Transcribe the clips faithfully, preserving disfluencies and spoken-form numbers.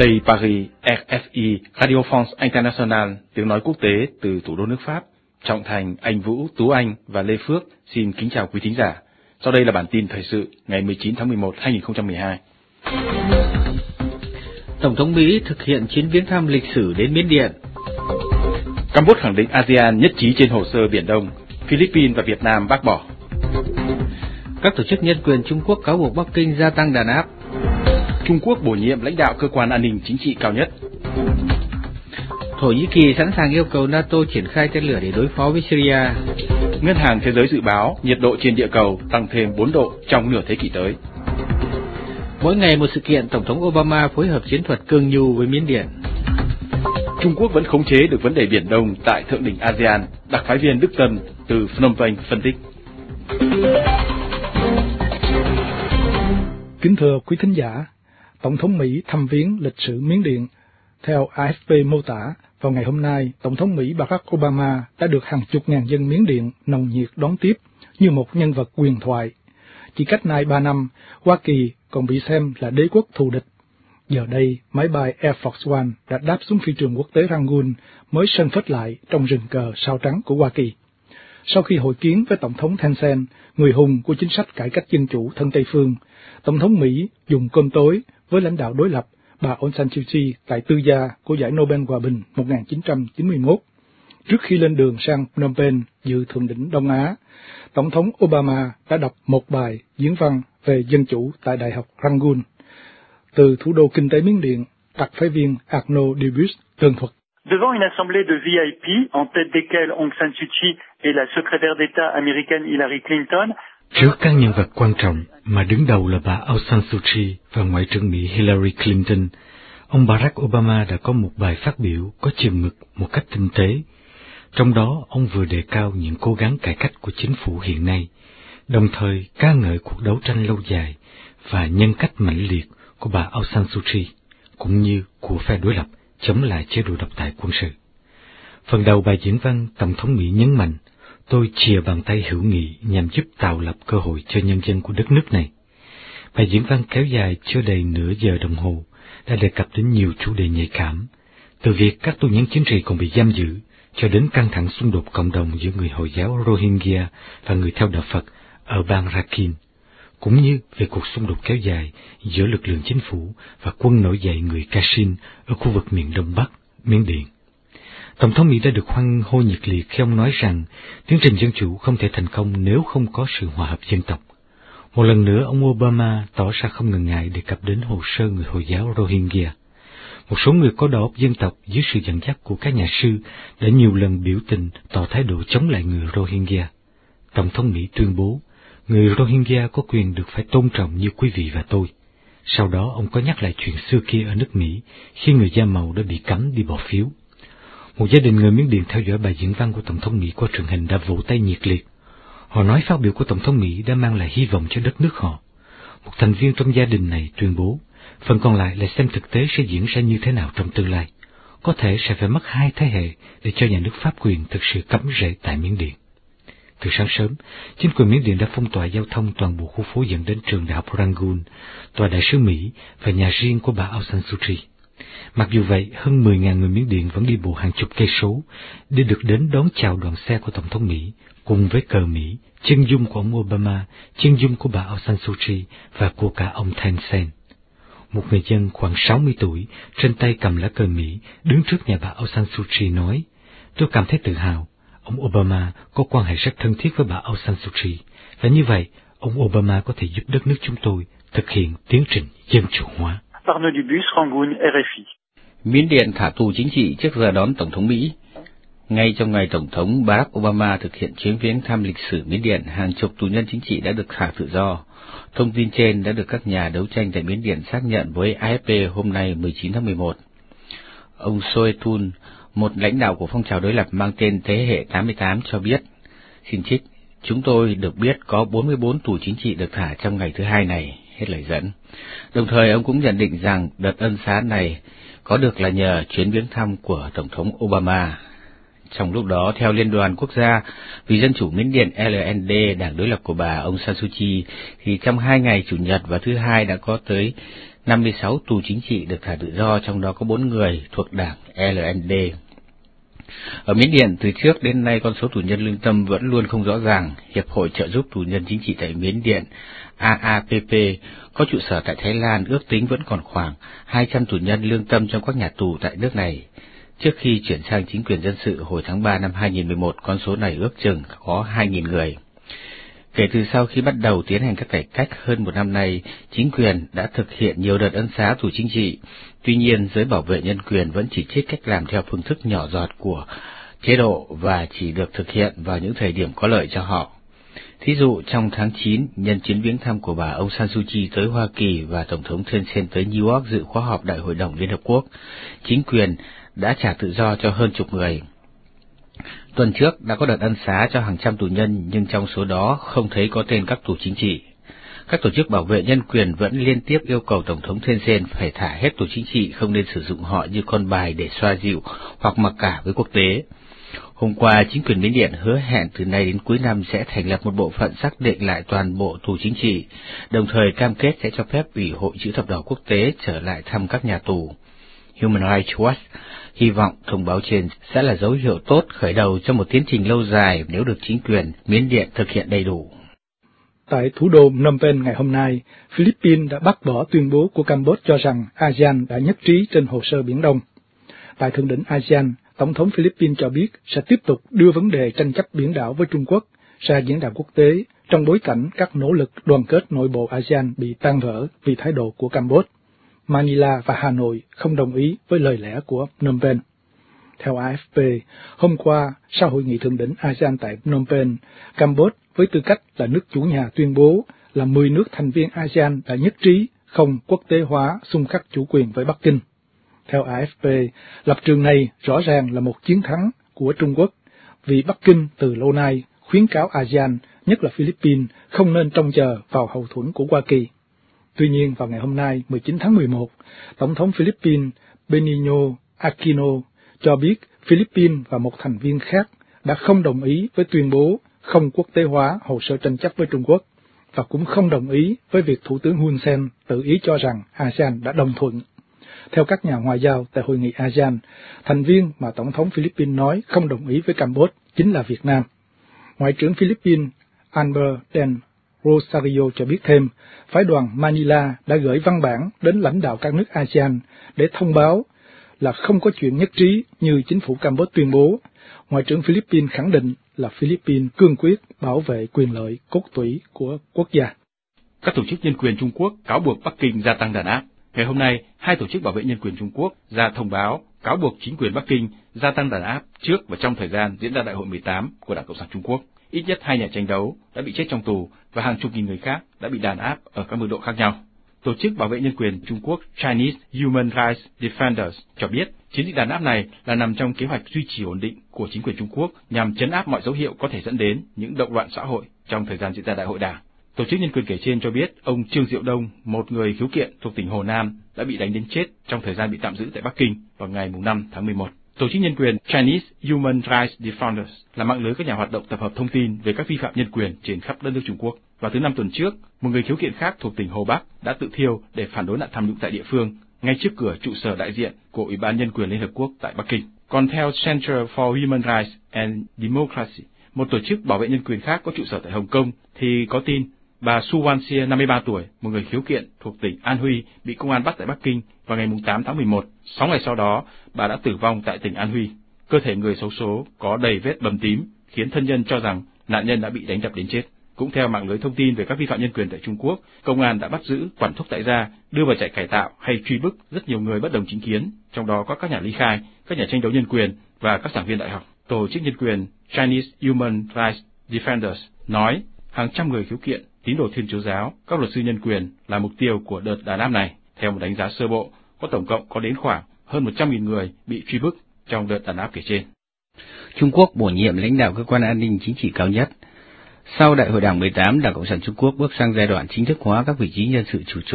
Đây Paris, R F I, Radio France International, tiếng nói quốc tế từ thủ đô nước Pháp. Trọng Thành, Anh Vũ, Tú Anh và Lê Phước xin kính chào quý thính giả. Sau đây là bản tin thời sự ngày mười chín tháng mười một năm hai nghìn không trăm mười hai. Tổng thống Mỹ thực hiện chuyến viếng thăm lịch sử đến Miến Điện. Campuchia khẳng định a sê an nhất trí trên hồ sơ Biển Đông. Philippines và Việt Nam bác bỏ. Các tổ chức nhân quyền Trung Quốc cáo buộc Bắc Kinh gia tăng đàn áp. Trung Quốc bổ nhiệm lãnh đạo cơ quan an ninh chính trị cao nhất. Thổ Nhĩ Kỳ sẵn sàng yêu cầu NATO triển khai tên lửa để đối phó với Syria. Ngân hàng Thế giới dự báo nhiệt độ trên địa cầu tăng thêm bốn độ trong nửa thế kỷ tới. Mỗi ngày một sự kiện, Tổng thống Obama phối hợp chiến thuật cương nhu với Miến Điện. Trung Quốc vẫn khống chế được vấn đề Biển Đông tại thượng đỉnh a sê an, đặc phái viên Đức Tâm từ Phnom Penh phân tích. Kính thưa quý thính giả, Tổng thống Mỹ thăm viếng lịch sử Miến Điện. Theo a ép pê mô tả, vào ngày hôm nay, Tổng thống Mỹ Barack Obama đã được hàng chục ngàn dân Miến Điện nồng nhiệt đón tiếp như một nhân vật huyền thoại. Chỉ cách nay ba năm, Hoa Kỳ còn bị xem là đế quốc thù địch. Giờ đây, máy bay Air Force One đã đáp xuống phi trường quốc tế Rangoon mới sân phết lại trong rừng cờ sao trắng của Hoa Kỳ. Sau khi hội kiến với Tổng thống Thein Sein, người hùng của chính sách cải cách dân chủ thân Tây Phương, Tổng thống Mỹ dùng cơm tối với lãnh đạo đối lập bà Aung San Suu Kyi tại tư gia của giải Nobel Hòa bình một nghìn chín trăm chín mươi mốt. Trước khi lên đường sang Phnom Penh dự thượng đỉnh Đông Á, Tổng thống Obama đã đọc một bài diễn văn về dân chủ tại Đại học Rangoon. Từ thủ đô kinh tế Miến Điện, đặc phái viên Arnaud Dubus tường thuật. Devant une assemblée de V I P, en tête desquels Aung San Suu Kyi et la secrétaire d'État américaine Hillary Clinton. Trước các nhân vật quan trọng mà đứng đầu là bà Aung San Suu Kyi và Ngoại trưởng Mỹ Hillary Clinton, ông Barack Obama đã có một bài phát biểu có chừng mực một cách tinh tế. Trong đó, ông vừa đề cao những cố gắng cải cách của chính phủ hiện nay, đồng thời ca ngợi cuộc đấu tranh lâu dài và nhân cách mãnh liệt của bà Aung San Suu Kyi, cũng như của phe đối lập chống lại chế độ độc tài quân sự. Phần đầu bài diễn văn, Tổng thống Mỹ nhấn mạnh, tôi chìa bàn tay hữu nghị nhằm giúp tạo lập cơ hội cho nhân dân của đất nước này. Bài diễn văn kéo dài chưa đầy nửa giờ đồng hồ, đã đề cập đến nhiều chủ đề nhạy cảm, từ việc các tù nhân chính trị còn bị giam giữ, cho đến căng thẳng xung đột cộng đồng giữa người Hồi giáo Rohingya và người theo đạo Phật ở bang Rakhine, cũng như về cuộc xung đột kéo dài giữa lực lượng chính phủ và quân nổi dậy người Kachin ở khu vực miền Đông Bắc, Miến Điện. Tổng thống Mỹ đã được hoan hô nhiệt liệt khi ông nói rằng tiến trình dân chủ không thể thành công nếu không có sự hòa hợp dân tộc. Một lần nữa, ông Obama tỏ ra không ngần ngại đề cập đến hồ sơ người Hồi giáo Rohingya. Một số người có đầu óc dân tộc dưới sự dẫn dắt của các nhà sư đã nhiều lần biểu tình tỏ thái độ chống lại người Rohingya. Tổng thống Mỹ tuyên bố, người Rohingya có quyền được phải tôn trọng như quý vị và tôi. Sau đó, ông có nhắc lại chuyện xưa kia ở nước Mỹ khi người da màu đã bị cấm đi bỏ phiếu. Một gia đình người Miến Điện theo dõi bài diễn văn của Tổng thống Mỹ qua truyền hình đã vỗ tay nhiệt liệt. Họ nói phát biểu của Tổng thống Mỹ đã mang lại hy vọng cho đất nước họ. Một thành viên trong gia đình này tuyên bố, phần còn lại là xem thực tế sẽ diễn ra như thế nào trong tương lai. Có thể sẽ phải mất hai thế hệ để cho nhà nước pháp quyền thực sự cắm rễ tại Miến Điện. Từ sáng sớm, chính quyền Miến Điện đã phong tỏa giao thông toàn bộ khu phố dẫn đến trường đại học Rangoon, tòa đại sứ Mỹ và nhà riêng của bà Aung San Suu Kyi. Mặc dù vậy, hơn mười nghìn người Miến Điện vẫn đi bộ hàng chục cây số để được đến đón chào đoàn xe của Tổng thống Mỹ, cùng với cờ Mỹ, chân dung của ông Obama, chân dung của bà Aung San Suu Kyi và của cả ông Thein Sein. Một người dân khoảng sáu mươi tuổi, trên tay cầm lá cờ Mỹ, đứng trước nhà bà Aung San Suu Kyi nói, tôi cảm thấy tự hào, ông Obama có quan hệ rất thân thiết với bà Aung San Suu Kyi, và như vậy, ông Obama có thể giúp đất nước chúng tôi thực hiện tiến trình dân chủ hóa. Arnaud Dubus, Rangoon, R F I. Miến Điện thả tù chính trị trước giờ đón Tổng thống Mỹ. Ngay trong ngày Tổng thống Barack Obama thực hiện chuyến viếng thăm lịch sử Miến Điện, hàng chục tù nhân chính trị đã được thả tự do. Thông tin trên đã được các nhà đấu tranh tại Miến Điện xác nhận với a ép pê hôm nay mười chín tháng mười một. Ông Soetun, một lãnh đạo của phong trào đối lập mang tên Thế hệ tám mươi tám cho biết, xin trích, chúng tôi được biết có bốn mươi bốn tù chính trị được thả trong ngày thứ hai này, hết lời dẫn. Đồng thời ông cũng nhận định rằng đợt ân xá này có được là nhờ chuyến viếng thăm của Tổng thống Obama. Trong lúc đó, theo Liên đoàn Quốc gia vì Dân chủ Miến Điện L N D, đảng đối lập của bà Aung San Suu Kyi, thì trong hai ngày Chủ nhật và thứ Hai đã có tới năm mươi sáu tù chính trị được thả tự do, trong đó có bốn người thuộc đảng L N D. Ở Miến Điện, từ trước đến nay con số tù nhân lương tâm vẫn luôn không rõ ràng. Hiệp hội trợ giúp tù nhân chính trị tại Miến Điện A A P P có trụ sở tại Thái Lan ước tính vẫn còn khoảng hai trăm tù nhân lương tâm trong các nhà tù tại nước này. Trước khi chuyển sang chính quyền dân sự hồi tháng ba năm hai nghìn mười một, con số này ước chừng có hai nghìn người. Kể từ sau khi bắt đầu tiến hành các cải cách hơn một năm nay, chính quyền đã thực hiện nhiều đợt ân xá tù chính trị. Tuy nhiên, giới bảo vệ nhân quyền vẫn chỉ trích cách làm theo phương thức nhỏ giọt của chế độ và chỉ được thực hiện vào những thời điểm có lợi cho họ. Thí dụ, trong tháng chín, nhân chuyến viếng thăm của bà Aung San Suu Kyi tới Hoa Kỳ và Tổng thống Thein Sein tới New York dự khóa họp Đại hội đồng Liên Hợp Quốc, chính quyền đã trả tự do cho hơn chục người. Tuần trước đã có đợt ân xá cho hàng trăm tù nhân, nhưng trong số đó không thấy có tên các tù chính trị. Các tổ chức bảo vệ nhân quyền vẫn liên tiếp yêu cầu Tổng thống Thein Sein phải thả hết tù chính trị, không nên sử dụng họ như con bài để xoa dịu hoặc mặc cả với quốc tế. Hôm qua, chính quyền Miến Điện hứa hẹn từ nay đến cuối năm sẽ thành lập một bộ phận xác định lại toàn bộ tù chính trị, đồng thời cam kết sẽ cho phép Ủy hội Chữ thập đỏ quốc tế trở lại thăm các nhà tù. Human Rights Watch hy vọng thông báo trên sẽ là dấu hiệu tốt khởi đầu cho một tiến trình lâu dài nếu được chính quyền Miến Điện thực hiện đầy đủ. Tại thủ đô Phnom Penh ngày hôm nay, Philippines đã bác bỏ tuyên bố của Campuchia cho rằng a sê an đã nhất trí trên hồ sơ Biển Đông. Tại thượng đỉnh a sê an, Tổng thống Philippines cho biết sẽ tiếp tục đưa vấn đề tranh chấp biển đảo với Trung Quốc ra diễn đàn quốc tế trong bối cảnh các nỗ lực đoàn kết nội bộ a sê an bị tan vỡ vì thái độ của Campuchia. Manila và Hà Nội không đồng ý với lời lẽ của Phnom Penh. Theo A F P, hôm qua, sau hội nghị thượng đỉnh a sê an tại Phnom Penh, Campuchia với tư cách là nước chủ nhà tuyên bố là mười nước thành viên a sê an đã nhất trí không quốc tế hóa xung khắc chủ quyền với Bắc Kinh. Theo A F P, lập trường này rõ ràng là một chiến thắng của Trung Quốc, vì Bắc Kinh từ lâu nay khuyến cáo a sê an, nhất là Philippines, không nên trông chờ vào hậu thuẫn của Hoa Kỳ. Tuy nhiên, vào ngày hôm nay, mười chín tháng mười một, Tổng thống Philippines Benigno Aquino cho biết Philippines và một thành viên khác đã không đồng ý với tuyên bố không quốc tế hóa hồ sơ tranh chấp với Trung Quốc, và cũng không đồng ý với việc Thủ tướng Hun Sen tự ý cho rằng a sê an đã đồng thuận. Theo các nhà ngoại giao tại hội nghị a sê an, thành viên mà Tổng thống Philippines nói không đồng ý với Campuchia chính là Việt Nam. Ngoại trưởng Philippines Albert Den Rosario cho biết thêm, phái đoàn Manila đã gửi văn bản đến lãnh đạo các nước a sê an để thông báo là không có chuyện nhất trí như chính phủ Campuchia tuyên bố. Ngoại trưởng Philippines khẳng định là Philippines cương quyết bảo vệ quyền lợi cốt tủy của quốc gia. Các tổ chức nhân quyền Trung Quốc cáo buộc Bắc Kinh gia tăng đàn áp. Ngày hôm nay, hai tổ chức bảo vệ nhân quyền Trung Quốc ra thông báo cáo buộc chính quyền Bắc Kinh gia tăng đàn áp trước và trong thời gian diễn ra Đại hội mười tám của Đảng Cộng sản Trung Quốc. Ít nhất hai nhà tranh đấu đã bị chết trong tù và hàng chục nghìn người khác đã bị đàn áp ở các mức độ khác nhau. Tổ chức bảo vệ nhân quyền Trung Quốc Chinese Human Rights Defenders cho biết chiến dịch đàn áp này là nằm trong kế hoạch duy trì ổn định của chính quyền Trung Quốc nhằm trấn áp mọi dấu hiệu có thể dẫn đến những động loạn xã hội trong thời gian diễn ra Đại hội Đảng. Tổ chức nhân quyền kể trên cho biết ông Trương Diệu Đông, một người khiếu kiện thuộc tỉnh Hồ Nam, đã bị đánh đến chết trong thời gian bị tạm giữ tại Bắc Kinh vào ngày năm tháng mười một. Tổ chức nhân quyền Chinese Human Rights Defenders là mạng lưới các nhà hoạt động tập hợp thông tin về các vi phạm nhân quyền trên khắp đất nước Trung Quốc. Và từ năm tuần trước, một người khiếu kiện khác thuộc tỉnh Hồ Bắc đã tự thiêu để phản đối nạn tham nhũng tại địa phương, ngay trước cửa trụ sở đại diện của Ủy ban Nhân quyền Liên Hợp Quốc tại Bắc Kinh. Còn theo Center for Human Rights and Democracy, một tổ chức bảo vệ nhân quyền khác có trụ sở tại Hồng Kông, thì có tin bà Su Wanxie, năm mươi ba tuổi, một người khiếu kiện thuộc tỉnh An Huy, bị công an bắt tại Bắc Kinh vào ngày tám tháng mười một. Sáu ngày sau đó, bà đã tử vong tại tỉnh An Huy. Cơ thể người xấu số có đầy vết bầm tím, khiến thân nhân cho rằng nạn nhân đã bị đánh đập đến chết. Cũng theo mạng lưới thông tin về các vi phạm nhân quyền tại Trung Quốc, công an đã bắt giữ, quản thúc tại gia, đưa vào trại cải tạo hay truy bức rất nhiều người bất đồng chính kiến, trong đó có các nhà ly khai, các nhà tranh đấu nhân quyền và các giảng viên đại học. Tổ chức nhân quyền Chinese Human Rights Defenders nói hàng trăm người khiếu kiện, tín đồ Thiên Chúa giáo, các luật sư nhân quyền là mục tiêu của đợt đàn áp này. Theo một đánh giá sơ bộ, có tổng cộng có đến khoảng hơn một trăm nghìn người bị truy bức trong đợt đàn áp kể trên. Trung Quốc bổ nhiệm lãnh đạo cơ quan an ninh chính trị cao nhất. Sau Đại hội Đảng mười tám, Đảng Cộng sản Trung Quốc bước sang giai đoạn chính thức hóa các vị trí nhân sự chủ chốt.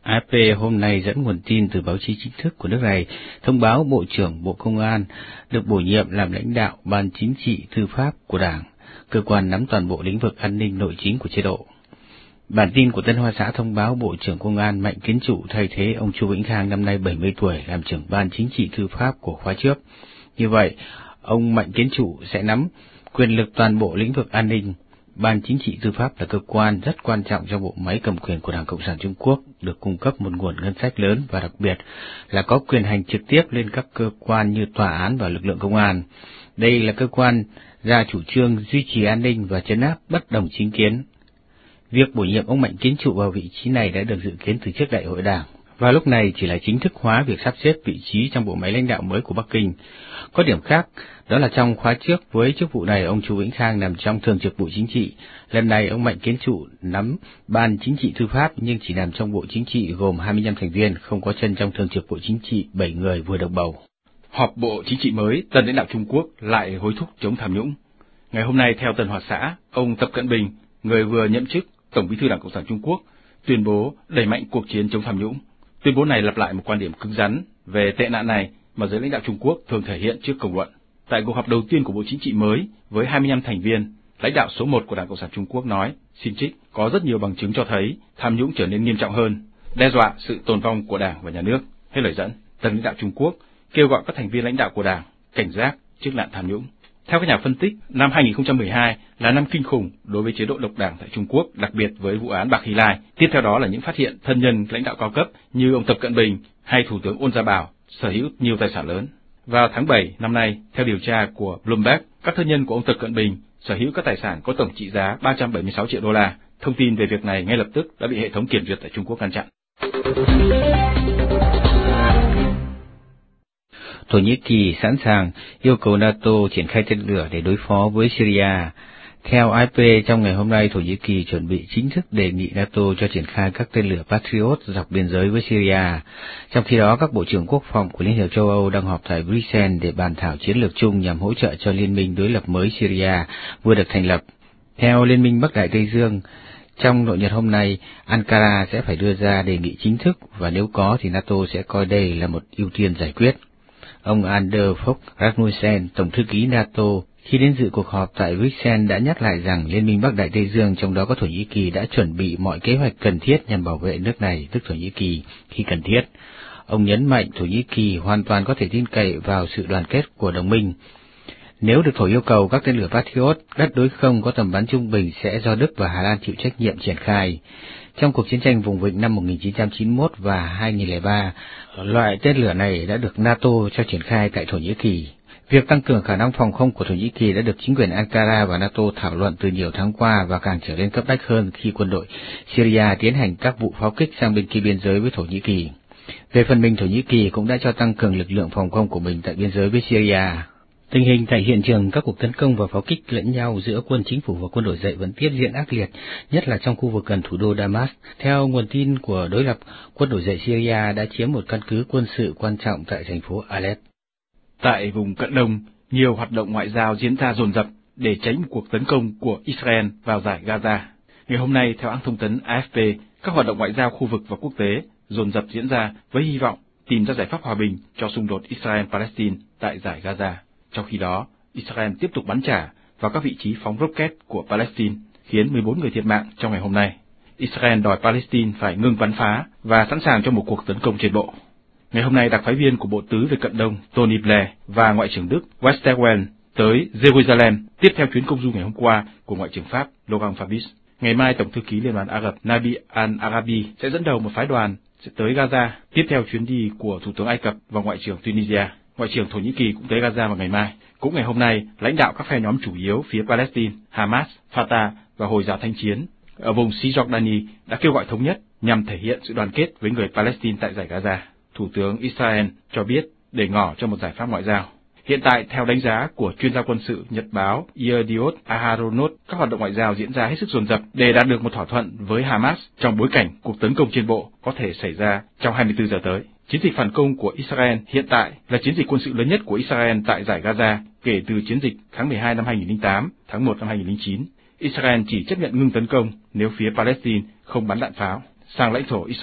a ép pê hôm nay dẫn nguồn tin từ báo chí chính thức của nước này thông báo Bộ trưởng Bộ Công an được bổ nhiệm làm lãnh đạo Ban Chính trị Tư pháp của Đảng, cơ quan nắm toàn bộ lĩnh vực an ninh nội chính của chế độ. Bản tin của Tân Hoa Xã thông báo Bộ trưởng Công an Mạnh Kiến Trụ thay thế ông Chu Vĩnh Khang năm nay bảy mươi tuổi làm trưởng Ban Chính trị Tư pháp của khóa trước. Như vậy, ông Mạnh Kiến Trụ sẽ nắm quyền lực toàn bộ lĩnh vực an ninh. Ban Chính trị Tư pháp là cơ quan rất quan trọng trong bộ máy cầm quyền của Đảng Cộng sản Trung Quốc, được cung cấp một nguồn ngân sách lớn và đặc biệt là có quyền hành trực tiếp lên các cơ quan như tòa án và lực lượng công an. Đây là cơ quan ra chủ trương duy trì an ninh và trấn áp bất đồng chính kiến. Việc bổ nhiệm ông Mạnh Kiến Trụ vào vị trí này đã được dự kiến từ trước Đại hội Đảng, và lúc này chỉ là chính thức hóa việc sắp xếp vị trí trong bộ máy lãnh đạo mới của Bắc Kinh. Có điểm khác, đó là trong khóa trước với chức vụ này ông Chu Vĩnh Khang nằm trong Thường trực Bộ Chính trị. Lần này ông Mạnh Kiến Trụ nắm Ban Chính trị Tư pháp nhưng chỉ nằm trong Bộ Chính trị gồm hai mươi lăm thành viên, không có chân trong Thường trực Bộ Chính trị bảy người vừa được bầu. Họp Bộ Chính trị mới, tân lãnh đạo Trung Quốc lại hối thúc chống tham nhũng. Ngày hôm nay theo Tân Hoa Xã, ông Tập Cận Bình, người vừa nhậm chức Tổng Bí thư Đảng Cộng sản Trung Quốc, tuyên bố đẩy mạnh cuộc chiến chống tham nhũng. Tuyên bố này lặp lại một quan điểm cứng rắn về tệ nạn này mà giới lãnh đạo Trung Quốc thường thể hiện trước công luận. Tại cuộc họp đầu tiên của Bộ Chính trị mới với hai mươi lăm thành viên, lãnh đạo số một của Đảng Cộng sản Trung Quốc nói, xin trích, có rất nhiều bằng chứng cho thấy tham nhũng trở nên nghiêm trọng hơn, đe dọa sự tồn vong của Đảng và Nhà nước. Hết lời dẫn, tân lãnh đạo Trung Quốc kêu gọi các thành viên lãnh đạo của Đảng cảnh giác trước nạn tham nhũng. Theo các nhà phân tích, năm hai nghìn không trăm mười hai là năm kinh khủng đối với chế độ độc đảng tại Trung Quốc, đặc biệt với vụ án Bạc Hy Lai. Tiếp theo đó là những phát hiện thân nhân lãnh đạo cao cấp như ông Tập Cận Bình hay Thủ tướng Ôn Gia Bảo sở hữu nhiều tài sản lớn. Vào tháng bảy năm nay, theo điều tra của Bloomberg, các thân nhân của ông Tập Cận Bình sở hữu các tài sản có tổng trị giá ba trăm bảy mươi sáu triệu đô la. Thông tin về việc này ngay lập tức đã bị hệ thống kiểm duyệt tại Trung Quốc ngăn chặn. Thổ Nhĩ Kỳ sẵn sàng yêu cầu NATO triển khai tên lửa để đối phó với Syria. Theo a ép pê, trong ngày hôm nay, Thổ Nhĩ Kỳ chuẩn bị chính thức đề nghị NATO cho triển khai các tên lửa Patriot dọc biên giới với Syria. Trong khi đó, các bộ trưởng quốc phòng của Liên hiệp châu Âu đang họp tại Bruxelles để bàn thảo chiến lược chung nhằm hỗ trợ cho liên minh đối lập mới Syria vừa được thành lập. Theo Liên minh Bắc Đại Tây Dương, trong nội nhật hôm nay, Ankara sẽ phải đưa ra đề nghị chính thức và nếu có thì NATO sẽ coi đây là một ưu tiên giải quyết. Ông Anders Fogh Rasmussen, Tổng thư ký NATO, khi đến dự cuộc họp tại Bruxelles đã nhắc lại rằng Liên minh Bắc Đại Tây Dương, trong đó có Thổ Nhĩ Kỳ, đã chuẩn bị mọi kế hoạch cần thiết nhằm bảo vệ nước này, tức Thổ Nhĩ Kỳ, khi cần thiết. Ông nhấn mạnh Thổ Nhĩ Kỳ hoàn toàn có thể tin cậy vào sự đoàn kết của đồng minh. Nếu được Thổ yêu cầu các tên lửa Patriot, đất đối không có tầm bắn trung bình sẽ do Đức và Hà Lan chịu trách nhiệm triển khai. Trong cuộc chiến tranh vùng vịnh năm một nghìn chín trăm chín mươi mốt và hai nghìn không trăm lẻ ba, loại tên lửa này đã được NATO cho triển khai tại Thổ Nhĩ Kỳ. Việc tăng cường khả năng phòng không của Thổ Nhĩ Kỳ đã được chính quyền Ankara và NATO thảo luận từ nhiều tháng qua và càng trở nên cấp bách hơn khi quân đội Syria tiến hành các vụ pháo kích sang bên kia biên giới với Thổ Nhĩ Kỳ. Về phần mình, Thổ Nhĩ Kỳ cũng đã cho tăng cường lực lượng phòng không của mình tại biên giới với Syria. Tình hình tại hiện trường các cuộc tấn công và pháo kích lẫn nhau giữa quân chính phủ và quân nổi dậy vẫn tiếp diễn ác liệt, nhất là trong khu vực gần thủ đô Damas. Theo nguồn tin của đối lập, quân nổi dậy Syria đã chiếm một căn cứ quân sự quan trọng tại thành phố Aleppo. Tại vùng Cận Đông, nhiều hoạt động ngoại giao diễn ra dồn dập để tránh một cuộc tấn công của Israel vào giải Gaza. Ngày hôm nay, theo hãng thông tấn a ép pê, các hoạt động ngoại giao khu vực và quốc tế dồn dập diễn ra với hy vọng tìm ra giải pháp hòa bình cho xung đột Israel-Palestine tại giải Gaza. Trong khi đó, Israel tiếp tục bắn trả vào các vị trí phóng rocket của Palestine, khiến mười bốn người thiệt mạng trong ngày hôm nay. Israel đòi Palestine phải ngừng bắn phá và sẵn sàng cho một cuộc tấn công trên bộ. Ngày hôm nay, đặc phái viên của Bộ Tứ về Cận Đông Tony Blair và Ngoại trưởng Đức Westerwelle tới Jerusalem, tiếp theo chuyến công du ngày hôm qua của Ngoại trưởng Pháp Laurent Fabius. Ngày mai, Tổng thư ký Liên đoàn Ả Rập Nabi al-Arabi sẽ dẫn đầu một phái đoàn sẽ tới Gaza, tiếp theo chuyến đi của Thủ tướng Ai Cập và Ngoại trưởng Tunisia. Ngoại trưởng Thổ Nhĩ Kỳ cũng tới Gaza vào ngày mai. Cũng ngày hôm nay, lãnh đạo các phe nhóm chủ yếu phía Palestine, Hamas, Fatah và Hồi giáo Thanh chiến ở vùng Cisjordani đã kêu gọi thống nhất nhằm thể hiện sự đoàn kết với người Palestine tại giải Gaza. Thủ tướng Israel cho biết để ngỏ cho một giải pháp ngoại giao. Hiện tại, theo đánh giá của chuyên gia quân sự nhật báo Yediot Aharonot, các hoạt động ngoại giao diễn ra hết sức dồn dập để đạt được một thỏa thuận với Hamas trong bối cảnh cuộc tấn công trên bộ có thể xảy ra trong hai mươi tư giờ tới. Chiến dịch phản công của Israel hiện tại là chiến dịch quân sự lớn nhất của Israel tại giải Gaza kể từ chiến dịch tháng mười hai năm hai nghìn không trăm lẻ tám, tháng một năm hai nghìn không trăm lẻ chín. Israel chỉ chấp nhận ngưng tấn công nếu phía Palestine không bắn đạn pháo sang lãnh thổ Israel.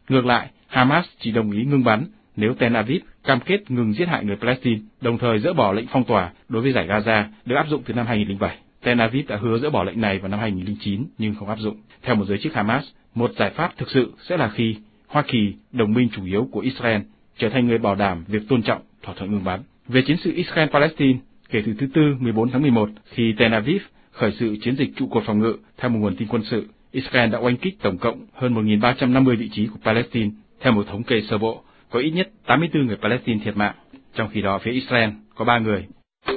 Ngược lại, Hamas chỉ đồng ý ngưng bắn nếu Tel Aviv cam kết ngừng giết hại người Palestine, đồng thời dỡ bỏ lệnh phong tỏa đối với giải Gaza được áp dụng từ năm hai nghìn không trăm lẻ bảy. Tel Aviv đã hứa dỡ bỏ lệnh này vào năm hai nghìn không trăm lẻ chín nhưng không áp dụng. Theo một giới chức Hamas, một giải pháp thực sự sẽ là khi Hoa Kỳ, đồng minh chủ yếu của Israel, trở thành người bảo đảm việc tôn trọng thỏa thuận ngừng bắn. Về chiến sự Israel-Palestine, kể từ thứ Tư mười bốn tháng mười một, khi Tel Aviv khởi sự chiến dịch trụ cột phòng ngự, theo một nguồn tin quân sự, Israel đã oanh kích tổng cộng hơn một nghìn ba trăm năm mươi vị trí của Palestine. Theo một thống kê sơ bộ, có ít nhất tám mươi tư người Palestine thiệt mạng, trong khi đó phía Israel có ba người.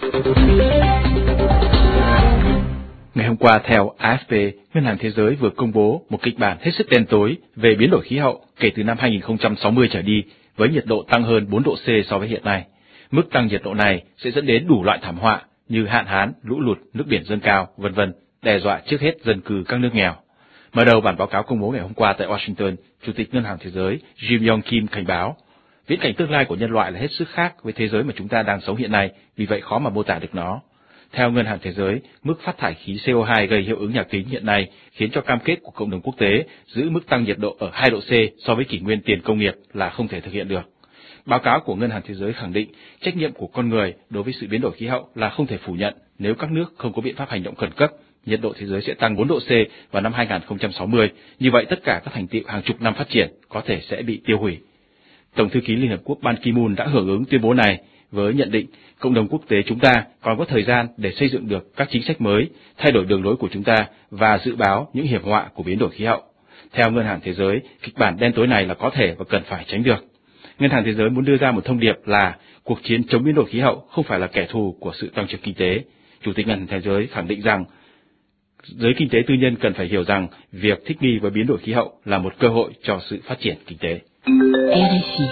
Ngày hôm qua, theo a ép pê, Ngân hàng Thế giới vừa công bố một kịch bản hết sức đen tối về biến đổi khí hậu kể từ năm hai nghìn không trăm sáu mươi trở đi, với nhiệt độ tăng hơn bốn độ C so với hiện nay. Mức tăng nhiệt độ này sẽ dẫn đến đủ loại thảm họa như hạn hán, lũ lụt, nước biển dâng cao, vân vân, đe dọa trước hết dân cư các nước nghèo. Mở đầu bản báo cáo công bố ngày hôm qua tại Washington, Chủ tịch Ngân hàng Thế giới Jim Yong Kim cảnh báo, viễn cảnh tương lai của nhân loại là hết sức khác với thế giới mà chúng ta đang sống hiện nay, vì vậy khó mà mô tả được nó. Theo Ngân hàng Thế giới, mức phát thải khí C O hai gây hiệu ứng nhà kính hiện nay khiến cho cam kết của cộng đồng quốc tế giữ mức tăng nhiệt độ ở hai độ C so với kỷ nguyên tiền công nghiệp là không thể thực hiện được. Báo cáo của Ngân hàng Thế giới khẳng định trách nhiệm của con người đối với sự biến đổi khí hậu là không thể phủ nhận. Nếu các nước không có biện pháp hành động khẩn cấp, nhiệt độ thế giới sẽ tăng bốn độ C vào năm hai nghìn không trăm sáu mươi. Như vậy, tất cả các thành tựu hàng chục năm phát triển có thể sẽ bị tiêu hủy. Tổng thư ký Liên Hợp Quốc Ban Ki-moon đã hưởng ứng tuyên bố này với nhận định cộng đồng quốc tế chúng ta còn có thời gian để xây dựng được các chính sách mới, thay đổi đường lối của chúng ta và dự báo những hiểm họa của biến đổi khí hậu. Theo Ngân hàng Thế giới, kịch bản đen tối này là có thể và cần phải tránh được. Ngân hàng Thế giới muốn đưa ra một thông điệp là cuộc chiến chống biến đổi khí hậu không phải là kẻ thù của sự tăng trưởng kinh tế. Chủ tịch Ngân hàng Thế giới khẳng định rằng giới kinh tế tư nhân cần phải hiểu rằng việc thích nghi với biến đổi khí hậu là một cơ hội cho sự phát triển kinh tế. rờ ép i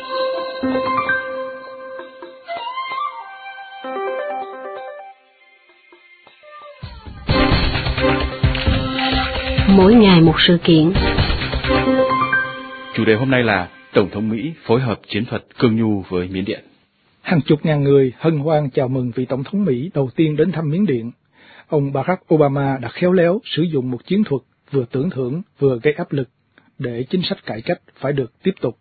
Mỗi ngày một sự kiện. Chủ đề hôm nay là Tổng thống Mỹ phối hợp chiến thuật cương nhu với Miến Điện. Hàng chục ngàn người hân hoan chào mừng vị Tổng thống Mỹ đầu tiên đến thăm Miến Điện. Ông Barack Obama đã khéo léo sử dụng một chiến thuật vừa tưởng thưởng vừa gây áp lực để chính sách cải cách phải được tiếp tục.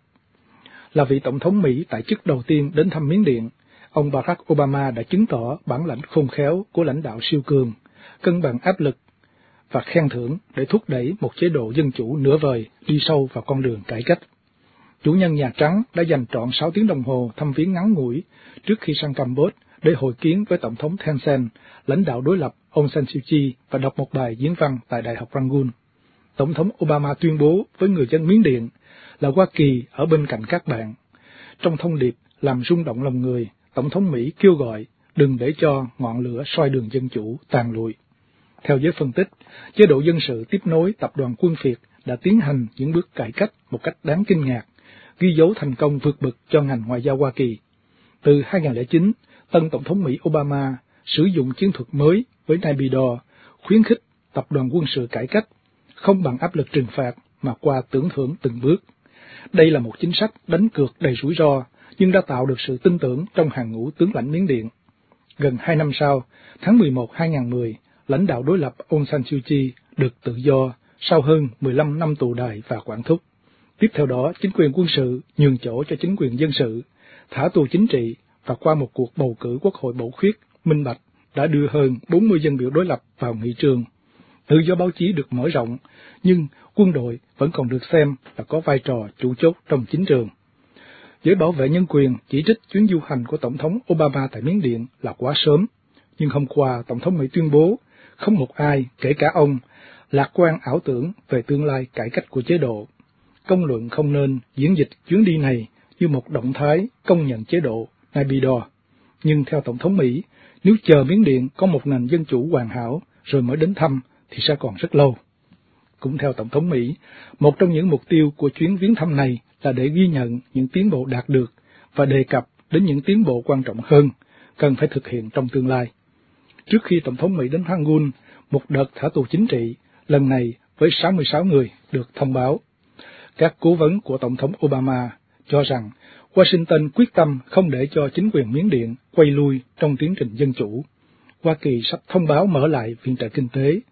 Là vị Tổng thống Mỹ tại chức đầu tiên đến thăm Miến Điện, ông Barack Obama đã chứng tỏ bản lãnh khôn khéo của lãnh đạo siêu cường, cân bằng áp lực và khen thưởng để thúc đẩy một chế độ dân chủ nửa vời đi sâu vào con đường cải cách. Chủ nhân Nhà Trắng đã dành trọn sáu tiếng đồng hồ thăm viếng ngắn ngủi trước khi sang Campuchia để hội kiến với Tổng thống Thein Sein, lãnh đạo đối lập Aung San Suu Kyi và đọc một bài diễn văn tại Đại học Rangoon. Tổng thống Obama tuyên bố với người dân Miến Điện là Hoa Kỳ ở bên cạnh các bạn. Trong thông điệp làm rung động lòng người, Tổng thống Mỹ kêu gọi đừng để cho ngọn lửa soi đường dân chủ tàn lụi. Theo giới phân tích, chế độ dân sự tiếp nối tập đoàn quân Việt đã tiến hành những bước cải cách một cách đáng kinh ngạc, ghi dấu thành công vượt bậc cho ngành ngoại giao Hoa Kỳ. Từ hai nghìn không trăm lẻ chín, tân Tổng thống Mỹ Obama sử dụng chiến thuật mới với Naypyidaw, khuyến khích tập đoàn quân sự cải cách, không bằng áp lực trừng phạt mà qua tưởng thưởng từng bước. Đây là một chính sách đánh cược đầy rủi ro, nhưng đã tạo được sự tin tưởng trong hàng ngũ tướng lãnh Miến Điện. Gần hai năm sau, tháng mười một năm hai nghìn không trăm mười, lãnh đạo đối lập Aung San Suu Kyi được tự do sau hơn mười lăm năm tù đày và quản thúc. Tiếp theo đó, chính quyền quân sự nhường chỗ cho chính quyền dân sự, thả tù chính trị và qua một cuộc bầu cử quốc hội bổ khuyết, minh bạch đã đưa hơn bốn mươi dân biểu đối lập vào nghị trường. Tự do báo chí được mở rộng, nhưng quân đội vẫn còn được xem là có vai trò chủ chốt trong chính trường. Giới bảo vệ nhân quyền chỉ trích chuyến du hành của Tổng thống Obama tại Miến Điện là quá sớm, nhưng hôm qua Tổng thống Mỹ tuyên bố không một ai, kể cả ông, lạc quan ảo tưởng về tương lai cải cách của chế độ. Công luận không nên diễn dịch chuyến đi này như một động thái công nhận chế độ Naypyidaw. Nhưng theo Tổng thống Mỹ, nếu chờ Miến Điện có một nền dân chủ hoàn hảo rồi mới đến thăm thì sẽ còn rất lâu. Cũng theo Tổng thống Mỹ, một trong những mục tiêu của chuyến viếng thăm này là để ghi nhận những tiến bộ đạt được và đề cập đến những tiến bộ quan trọng hơn cần phải thực hiện trong tương lai. Trước khi Tổng thống Mỹ đến Rangoon, một đợt thả tù chính trị, lần này với sáu mươi sáu người được thông báo. Các cố vấn của Tổng thống Obama cho rằng Washington quyết tâm không để cho chính quyền Miến Điện quay lui trong tiến trình dân chủ. Hoa Kỳ sắp thông báo mở lại viện trợ kinh tế,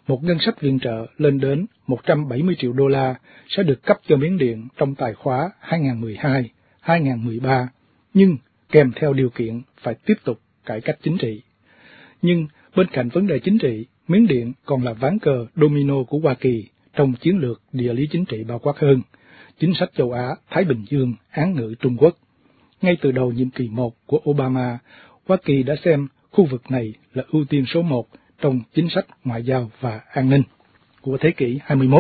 một ngân sách viện trợ lên đến một trăm bảy mươi triệu đô la sẽ được cấp cho Miến Điện trong tài khóa hai nghìn không trăm mười hai đến hai nghìn không trăm mười ba, nhưng kèm theo điều kiện phải tiếp tục cải cách chính trị. Nhưng bên cạnh vấn đề chính trị, Miến Điện còn là ván cờ domino của Hoa Kỳ trong chiến lược địa lý chính trị bao quát hơn, chính sách châu Á, Thái Bình Dương, án ngữ Trung Quốc. Ngay từ đầu nhiệm kỳ một của Obama, Hoa Kỳ đã xem khu vực này là ưu tiên số một trong chính sách ngoại giao và an ninh của thế kỷ hai mươi mốt.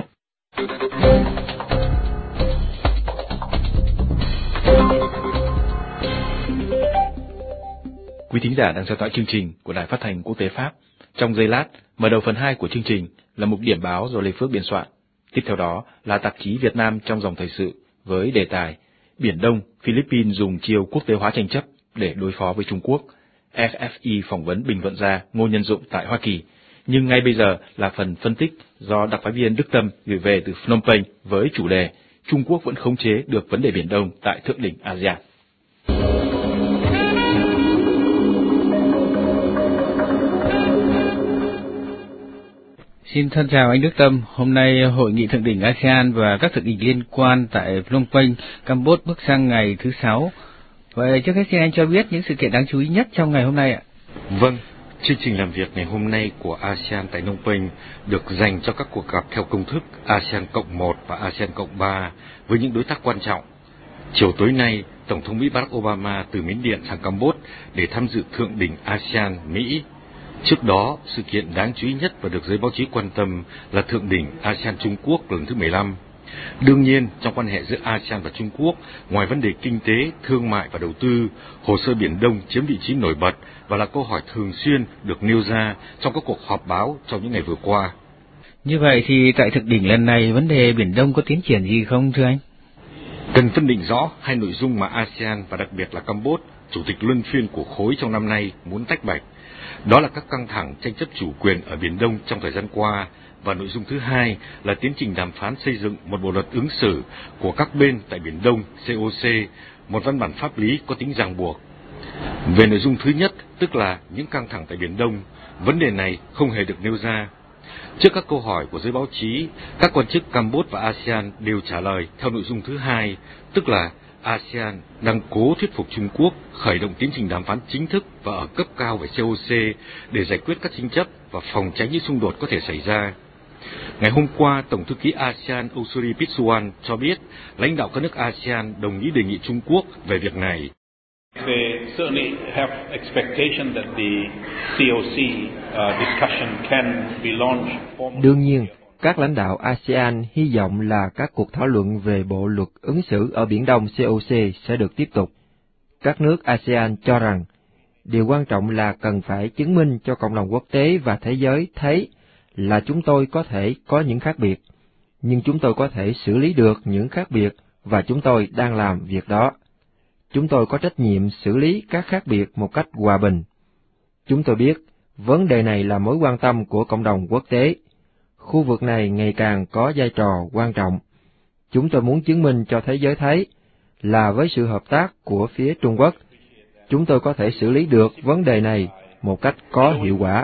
Quý thính giả đang theo dõi chương trình của Đài Phát thanh Quốc tế Pháp. Trong giây lát, mở đầu phần hai của chương trình là mục điểm báo do Lê Phước biên soạn. Tiếp theo đó là tạp chí Việt Nam trong dòng thời sự với đề tài Biển Đông, Philippines dùng chiêu quốc tế hóa tranh chấp để đối phó với Trung Quốc. ép ép i phỏng vấn bình luận gia Ngô Nhân Dụng tại Hoa Kỳ. Nhưng ngay bây giờ là phần phân tích do đặc phái viên Đức Tâm gửi về từ Phnom Penh với chủ đề Trung Quốc vẫn khống chế được vấn đề Biển Đông tại Thượng đỉnh a sê an. Xin thân chào anh Đức Tâm. Hôm nay hội nghị thượng đỉnh a sê an và các thượng đỉnh liên quan tại Phnom Penh, Campuchia bước sang ngày thứ sáu. Vậy trước hết xin anh cho biết những sự kiện đáng chú ý nhất trong ngày hôm nay ạ. Vâng, chương trình làm việc ngày hôm nay của a sê an tại Phnom Penh được dành cho các cuộc gặp theo công thức a sê an cộng một và a sê an cộng ba với những đối tác quan trọng. Chiều tối nay, Tổng thống Mỹ Barack Obama từ Miến Điện sang Campuchia để tham dự thượng đỉnh a sê an Mỹ. Trước đó, sự kiện đáng chú ý nhất và được giới báo chí quan tâm là thượng đỉnh a sê an Trung Quốc lần thứ mười lăm. Đương nhiên, trong quan hệ giữa a sê an và Trung Quốc, ngoài vấn đề kinh tế, thương mại và đầu tư, hồ sơ Biển Đông chiếm vị trí nổi bật và là câu hỏi thường xuyên được nêu ra trong các cuộc họp báo trong những ngày vừa qua. Như vậy thì tại thượng đỉnh lần này, vấn đề Biển Đông có tiến triển gì không thưa anh? Cần phân định rõ hai nội dung mà a sê an và đặc biệt là Campuchia, chủ tịch luân phiên của khối trong năm nay muốn tách bạch. Đó là các căng thẳng tranh chấp chủ quyền ở Biển Đông trong thời gian qua, và nội dung thứ hai là tiến trình đàm phán xây dựng một bộ luật ứng xử của các bên tại Biển Đông xê o xê, một văn bản pháp lý có tính ràng buộc. Về nội dung thứ nhất, tức là những căng thẳng tại Biển Đông, vấn đề này không hề được nêu ra. Trước các câu hỏi của giới báo chí, các quan chức Campuchia và a sê an đều trả lời theo nội dung thứ hai, tức là a sê an đang cố thuyết phục Trung Quốc khởi động tiến trình đàm phán chính thức và ở cấp cao về xê o xê để giải quyết các tranh chấp và phòng tránh những xung đột có thể xảy ra. Ngày hôm qua, Tổng thư ký a sê an Usuri Pitsuwan cho biết lãnh đạo các nước a sê an đồng ý đề nghị Trung Quốc về việc này. They certainly have expectation that the xê o xê uh, discussion can be launched formally. Đương nhiên, các lãnh đạo a sê an hy vọng là các cuộc thảo luận về bộ luật ứng xử ở Biển Đông xê o xê sẽ được tiếp tục. Các nước a sê an cho rằng, điều quan trọng là cần phải chứng minh cho cộng đồng quốc tế và thế giới thấy là chúng tôi có thể có những khác biệt, nhưng chúng tôi có thể xử lý được những khác biệt và chúng tôi đang làm việc đó. Chúng tôi có trách nhiệm xử lý các khác biệt một cách hòa bình. Chúng tôi biết vấn đề này là mối quan tâm của cộng đồng quốc tế. Khu vực này ngày càng có vai trò quan trọng. Chúng tôi muốn chứng minh cho thế giới thấy là với sự hợp tác của phía Trung Quốc, chúng tôi có thể xử lý được vấn đề này một cách có hiệu quả.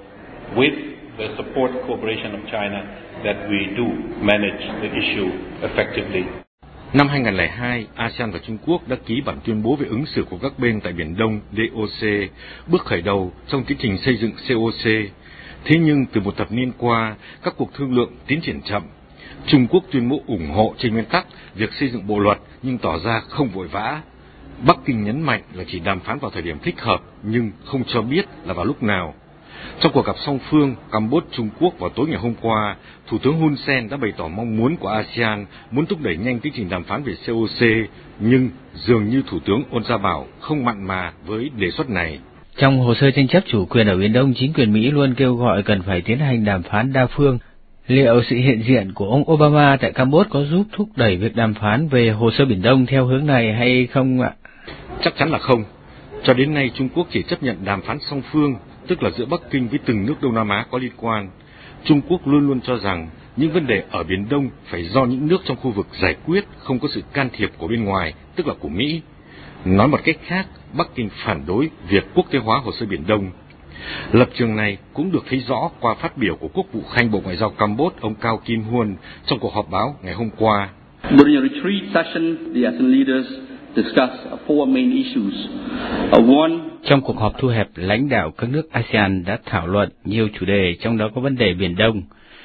Năm hai nghìn không trăm lẻ hai, a sê an và Trung Quốc đã ký bản tuyên bố về ứng xử của các bên tại Biển Đông đê o xê, bước khởi đầu trong tiến trình xây dựng xê o xê. Thế nhưng từ một thập niên qua, các cuộc thương lượng tiến triển chậm. Trung Quốc tuyên bố ủng hộ trên nguyên tắc việc xây dựng bộ luật nhưng tỏ ra không vội vã. Bắc Kinh nhấn mạnh là chỉ đàm phán vào thời điểm thích hợp nhưng không cho biết là vào lúc nào. Trong cuộc gặp song phương Campuchia Trung Quốc vào tối ngày hôm qua, Thủ tướng Hun Sen đã bày tỏ mong muốn của a sê an muốn thúc đẩy nhanh tiến trình đàm phán về xê o xê, nhưng dường như Thủ tướng Ôn Gia Bảo không mặn mà với đề xuất này. Trong hồ sơ tranh chấp chủ quyền ở Biển Đông, chính quyền Mỹ luôn kêu gọi cần phải tiến hành đàm phán đa phương. Liệu sự hiện diện của ông Obama tại Campuchia có giúp thúc đẩy việc đàm phán về hồ sơ Biển Đông theo hướng này hay không ạ? Chắc chắn là không. Cho đến nay, Trung Quốc chỉ chấp nhận đàm phán song phương, tức là giữa Bắc Kinh với từng nước Đông Nam Á có liên quan. Trung Quốc luôn luôn cho rằng những vấn đề ở Biển Đông phải do những nước trong khu vực giải quyết, không có sự can thiệp của bên ngoài, tức là của Mỹ. Nói một cách khác, Bắc Kinh phản đối việc quốc tế hóa hồ sơ Biển Đông. Lập trường này cũng được thấy rõ qua phát biểu của Quốc vụ Khanh Bộ Ngoại giao Campuchia ông Cao Kim Huân trong cuộc họp báo ngày hôm qua. During a retreat session, the ASEAN leaders discussed four main issues. One, trong cuộc họp thu hẹp, lãnh đạo các nước a sê an đã thảo luận nhiều chủ đề, trong đó có vấn đề Biển Đông,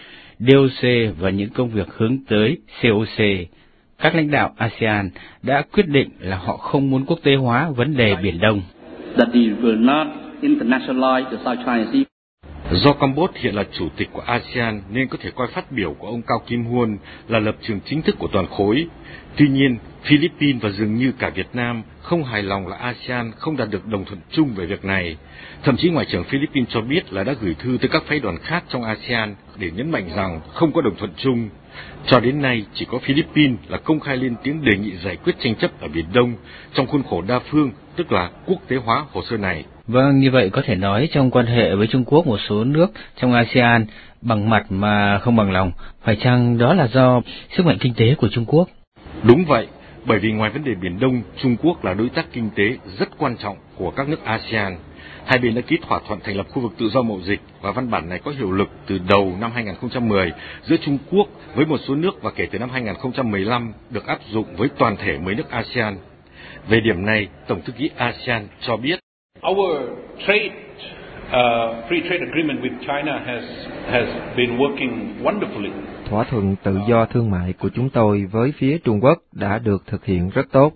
đê ô xê và những công việc hướng tới xê ô xê. Các lãnh đạo a sê an đã quyết định là họ không muốn quốc tế hóa vấn đề Biển Đông. That they will not internationalize the South China Sea. Do Campuchia hiện là chủ tịch của a sê an nên có thể coi phát biểu của ông Cao Kim Huân là lập trường chính thức của toàn khối. Tuy nhiên, Philippines và dường như cả Việt Nam không hài lòng là a sê an không đạt được đồng thuận chung về việc này. Thậm chí Ngoại trưởng Philippines cho biết là đã gửi thư tới các phái đoàn khác trong a sê an để nhấn mạnh rằng không có đồng thuận chung. Cho đến nay, chỉ có Philippines là công khai lên tiếng đề nghị giải quyết tranh chấp ở Biển Đông trong khuôn khổ đa phương, tức là quốc tế hóa hồ sơ này. Vâng, như vậy có thể nói trong quan hệ với Trung Quốc, một số nước trong a sê an bằng mặt mà không bằng lòng. Phải chăng đó là do sức mạnh kinh tế của Trung Quốc? Đúng vậy, bởi vì ngoài vấn đề Biển Đông, Trung Quốc là đối tác kinh tế rất quan trọng của các nước a sê an. Hai bên đã ký thỏa thuận thành lập khu vực tự do mậu dịch và văn bản này có hiệu lực từ đầu năm hai nghìn không trăm mười giữa Trung Quốc với một số nước và kể từ năm hai nghìn không trăm mười lăm được áp dụng với toàn thể mười nước a sê an. Về điểm này, Tổng thư ký a sê an cho biết, Our trade, uh, free trade agreement with China has has been working wonderfully. Thỏa thuận tự do thương mại của chúng tôi với phía Trung Quốc đã được thực hiện rất tốt.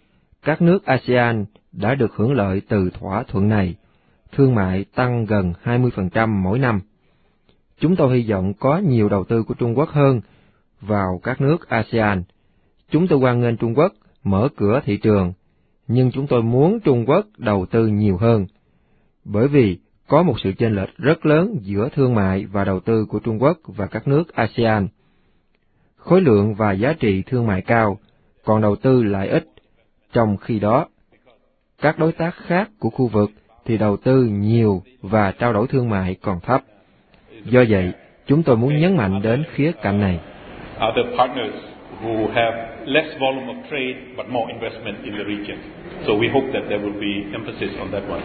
Các nước a sê an đã được hưởng lợi từ thỏa thuận này. Thương mại tăng gần hai mươi phần trăm mỗi năm. Chúng tôi hy vọng có nhiều đầu tư của Trung Quốc hơn vào các nước a sê an. Chúng tôi hoan nghênh Trung Quốc mở cửa thị trường, nhưng chúng tôi muốn Trung Quốc đầu tư nhiều hơn, bởi vì có một sự chênh lệch rất lớn giữa thương mại và đầu tư của Trung Quốc và các nước a sê an. Khối lượng và giá trị thương mại cao, còn đầu tư lại ít, trong khi đó, các đối tác khác của khu vực thì đầu tư nhiều và trao đổi thương mại còn thấp. Do vậy, chúng tôi muốn nhấn mạnh đến khía cạnh này. Other partners who have less volume of trade but more investment in the region. So we hope that there will be emphasis on that one.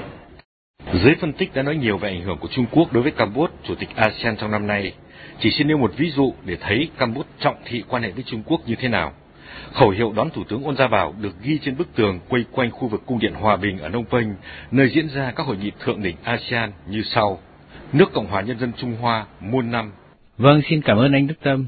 Giới phân tích đã nói nhiều về ảnh hưởng của Trung Quốc đối với Campuchia, chủ tịch a sê an trong năm nay. Chỉ xin nêu một ví dụ để thấy Campuchia trọng thị quan hệ với Trung Quốc như thế nào. Khẩu hiệu đón Thủ tướng Ôn Gia Bảo được ghi trên bức tường quay quanh khu vực cung điện Hòa Bình ở Phnom Penh, nơi diễn ra các hội nghị thượng đỉnh a sê an như sau. Nước Cộng hòa Nhân dân Trung Hoa muôn năm. Vâng, xin cảm ơn anh Đức Tâm.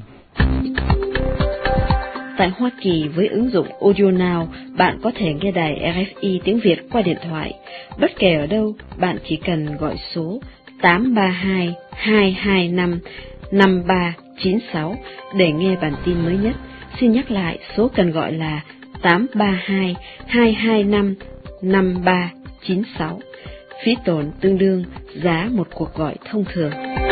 Tại Hoa Kỳ, với ứng dụng Audio Now, bạn có thể nghe đài rờ ép i tiếng Việt qua điện thoại. Bất kể ở đâu, bạn chỉ cần gọi số tám ba hai hai hai năm năm ba chín sáu để nghe bản tin mới nhất. Xin nhắc lại, số cần gọi là tám ba hai hai hai năm năm ba chín sáu. Phí tổn tương đương giá một cuộc gọi thông thường.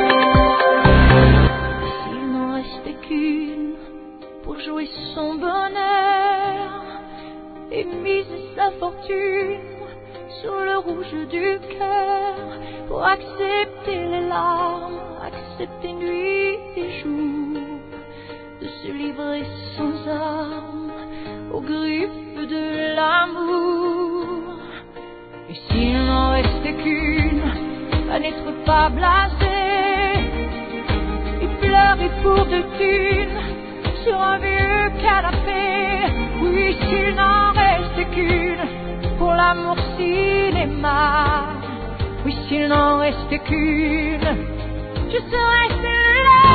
Jouer son bonheur et mise sa fortune sur le rouge du cœur pour accepter les larmes, accepter nuit et jour, de se livrer sans armes aux griffes de l'amour. Et s'il n'en restait qu'une, à n'être pas blasé et pleurer pour de thunes sur un vieux canapé. Oui, s'il n'en restait qu'une pour l'amour cinéma. Oui, s'il n'en restait qu'une, je serais celle-là.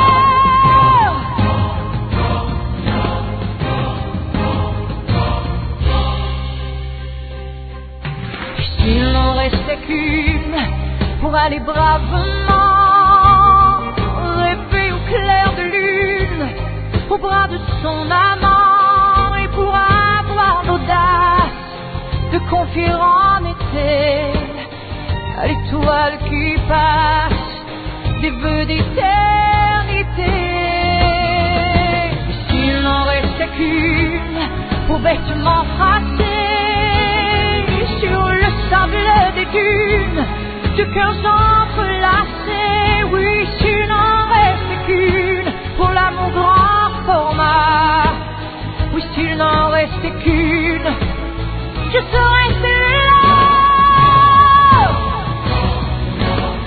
Et s'il n'en restait qu'une pour aller bravement rêver au clair de lune au bras de son amant, et pour avoir l'audace de confier en été à l'étoile qui passe des vœux d'éternité. S'il n'en restait qu'une pour bêtement passer sur le sable des dunes de cœurs entrelacés. Oui, s'il n'en restait qu'une pour l'amour grand format. Oui, s'il n'en restait qu'une, je serais celle-là.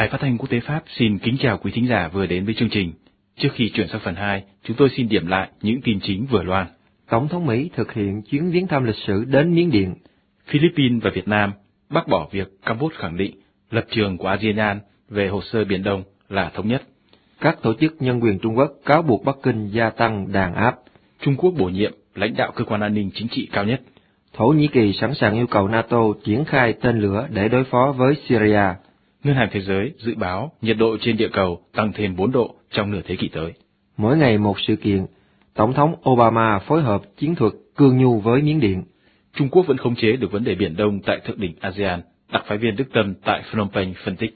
Đài Phát thanh Quốc tế Pháp xin kính chào quý thính giả vừa đến với chương trình. Trước khi chuyển sang phần hai, chúng tôi xin điểm lại những tin chính vừa loan. Tổng thống Mỹ thực hiện chuyến viếng thăm lịch sử đến Miến Điện. Philippines và Việt Nam bác bỏ việc Campuchia khẳng định lập trường của a sê an về hồ sơ Biển Đông là thống nhất. Các tổ chức nhân quyền Trung Quốc cáo buộc Bắc Kinh gia tăng đàn áp. Trung Quốc bổ nhiệm lãnh đạo cơ quan an ninh chính trị cao nhất. Thổ Nhĩ Kỳ sẵn sàng yêu cầu NATO triển khai tên lửa để đối phó với Syria. Ngân hàng Thế giới dự báo nhiệt độ trên địa cầu tăng thêm bốn độ trong nửa thế kỷ tới. Mỗi ngày một sự kiện, Tổng thống Obama phối hợp chiến thuật cương nhu với Miến Điện. Trung Quốc vẫn khống chế được vấn đề Biển Đông tại thượng đỉnh a sê an, đặc phái viên Đức Tâm tại Phnom Penh phân tích.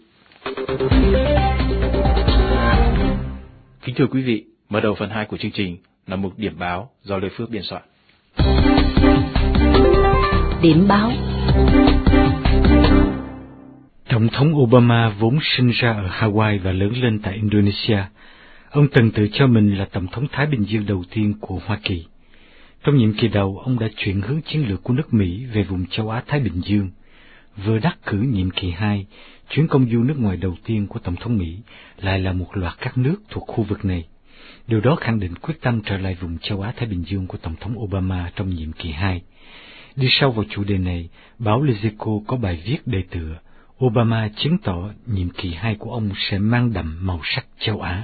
Kính thưa quý vị, mở đầu phần hai của chương trình là mục điểm báo do Lê Phước biên soạn. Điểm báo. Tổng thống Obama vốn sinh ra ở Hawaii và lớn lên tại Indonesia. Ông từng tự cho mình là Tổng thống Thái Bình Dương đầu tiên của Hoa Kỳ. Trong nhiệm kỳ đầu, ông đã chuyển hướng chiến lược của nước Mỹ về vùng châu Á-Thái Bình Dương. Vừa đắc cử nhiệm kỳ hai, chuyến công du nước ngoài đầu tiên của Tổng thống Mỹ lại là một loạt các nước thuộc khu vực này. Điều đó khẳng định quyết tâm trở lại vùng châu Á-Thái Bình Dương của Tổng thống Obama trong nhiệm kỳ hai. Đi sâu vào chủ đề này, báo Lezico có bài viết đề tựa Obama chứng tỏ nhiệm kỳ hai của ông sẽ mang đậm màu sắc châu Á.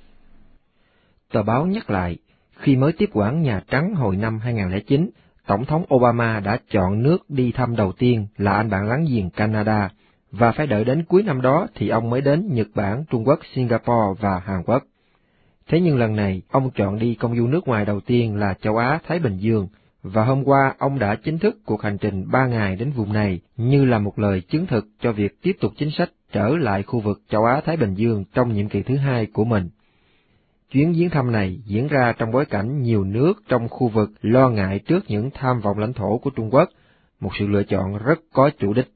Tờ báo nhắc lại, khi mới tiếp quản Nhà Trắng hồi năm hai không không chín, Tổng thống Obama đã chọn nước đi thăm đầu tiên là anh bạn láng giềng Canada, và phải đợi đến cuối năm đó thì ông mới đến Nhật Bản, Trung Quốc, Singapore và Hàn Quốc. Thế nhưng lần này, ông chọn đi công du nước ngoài đầu tiên là châu Á-Thái Bình Dương, và hôm qua ông đã chính thức cuộc hành trình ba ngày đến vùng này như là một lời chứng thực cho việc tiếp tục chính sách trở lại khu vực châu Á-Thái Bình Dương trong nhiệm kỳ thứ hai của mình. Chuyến viếng thăm này diễn ra trong bối cảnh nhiều nước trong khu vực lo ngại trước những tham vọng lãnh thổ của Trung Quốc, một sự lựa chọn rất có chủ đích.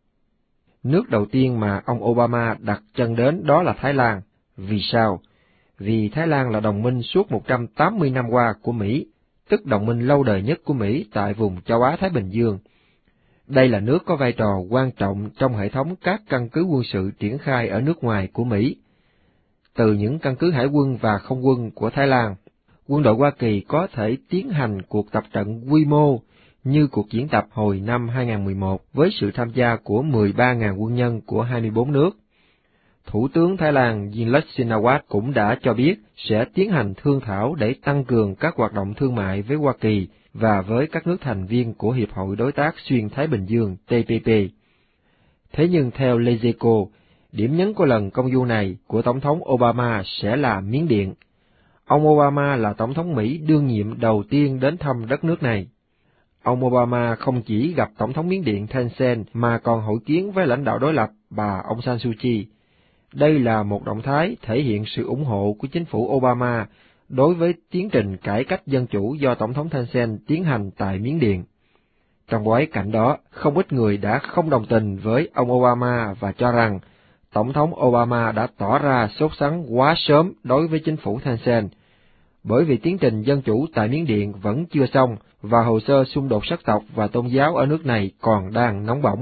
Nước đầu tiên mà ông Obama đặt chân đến đó là Thái Lan. Vì sao? Vì Thái Lan là đồng minh suốt một trăm tám mươi năm qua của Mỹ, tức đồng minh lâu đời nhất của Mỹ tại vùng châu Á-Thái Bình Dương. Đây là nước có vai trò quan trọng trong hệ thống các căn cứ quân sự triển khai ở nước ngoài của Mỹ. Từ những căn cứ hải quân và không quân của Thái Lan, quân đội Hoa Kỳ có thể tiến hành cuộc tập trận quy mô như cuộc diễn tập hồi năm hai không một một với sự tham gia của mười ba nghìn quân nhân của hai mươi bốn nước. Thủ tướng Thái Lan Yingluck Shinawatra cũng đã cho biết sẽ tiến hành thương thảo để tăng cường các hoạt động thương mại với Hoa Kỳ và với các nước thành viên của Hiệp hội Đối tác Xuyên Thái Bình Dương T P P. Thế nhưng theo Lezico, điểm nhấn của lần công du này của Tổng thống Obama sẽ là Miến Điện. Ông Obama là Tổng thống Mỹ đương nhiệm đầu tiên đến thăm đất nước này. Ông Obama không chỉ gặp Tổng thống Miến Điện Thein Sein mà còn hội kiến với lãnh đạo đối lập bà Aung San Suu Kyi. Đây là một động thái thể hiện sự ủng hộ của chính phủ Obama đối với tiến trình cải cách dân chủ do Tổng thống Thein Sein tiến hành tại Miến Điện. Trong bối cảnh đó, không ít người đã không đồng tình với ông Obama và cho rằng Tổng thống Obama đã tỏ ra sốt sắng quá sớm đối với chính phủ Thein Sein, bởi vì tiến trình dân chủ tại Miến Điện vẫn chưa xong và hồ sơ xung đột sắc tộc và tôn giáo ở nước này còn đang nóng bỏng.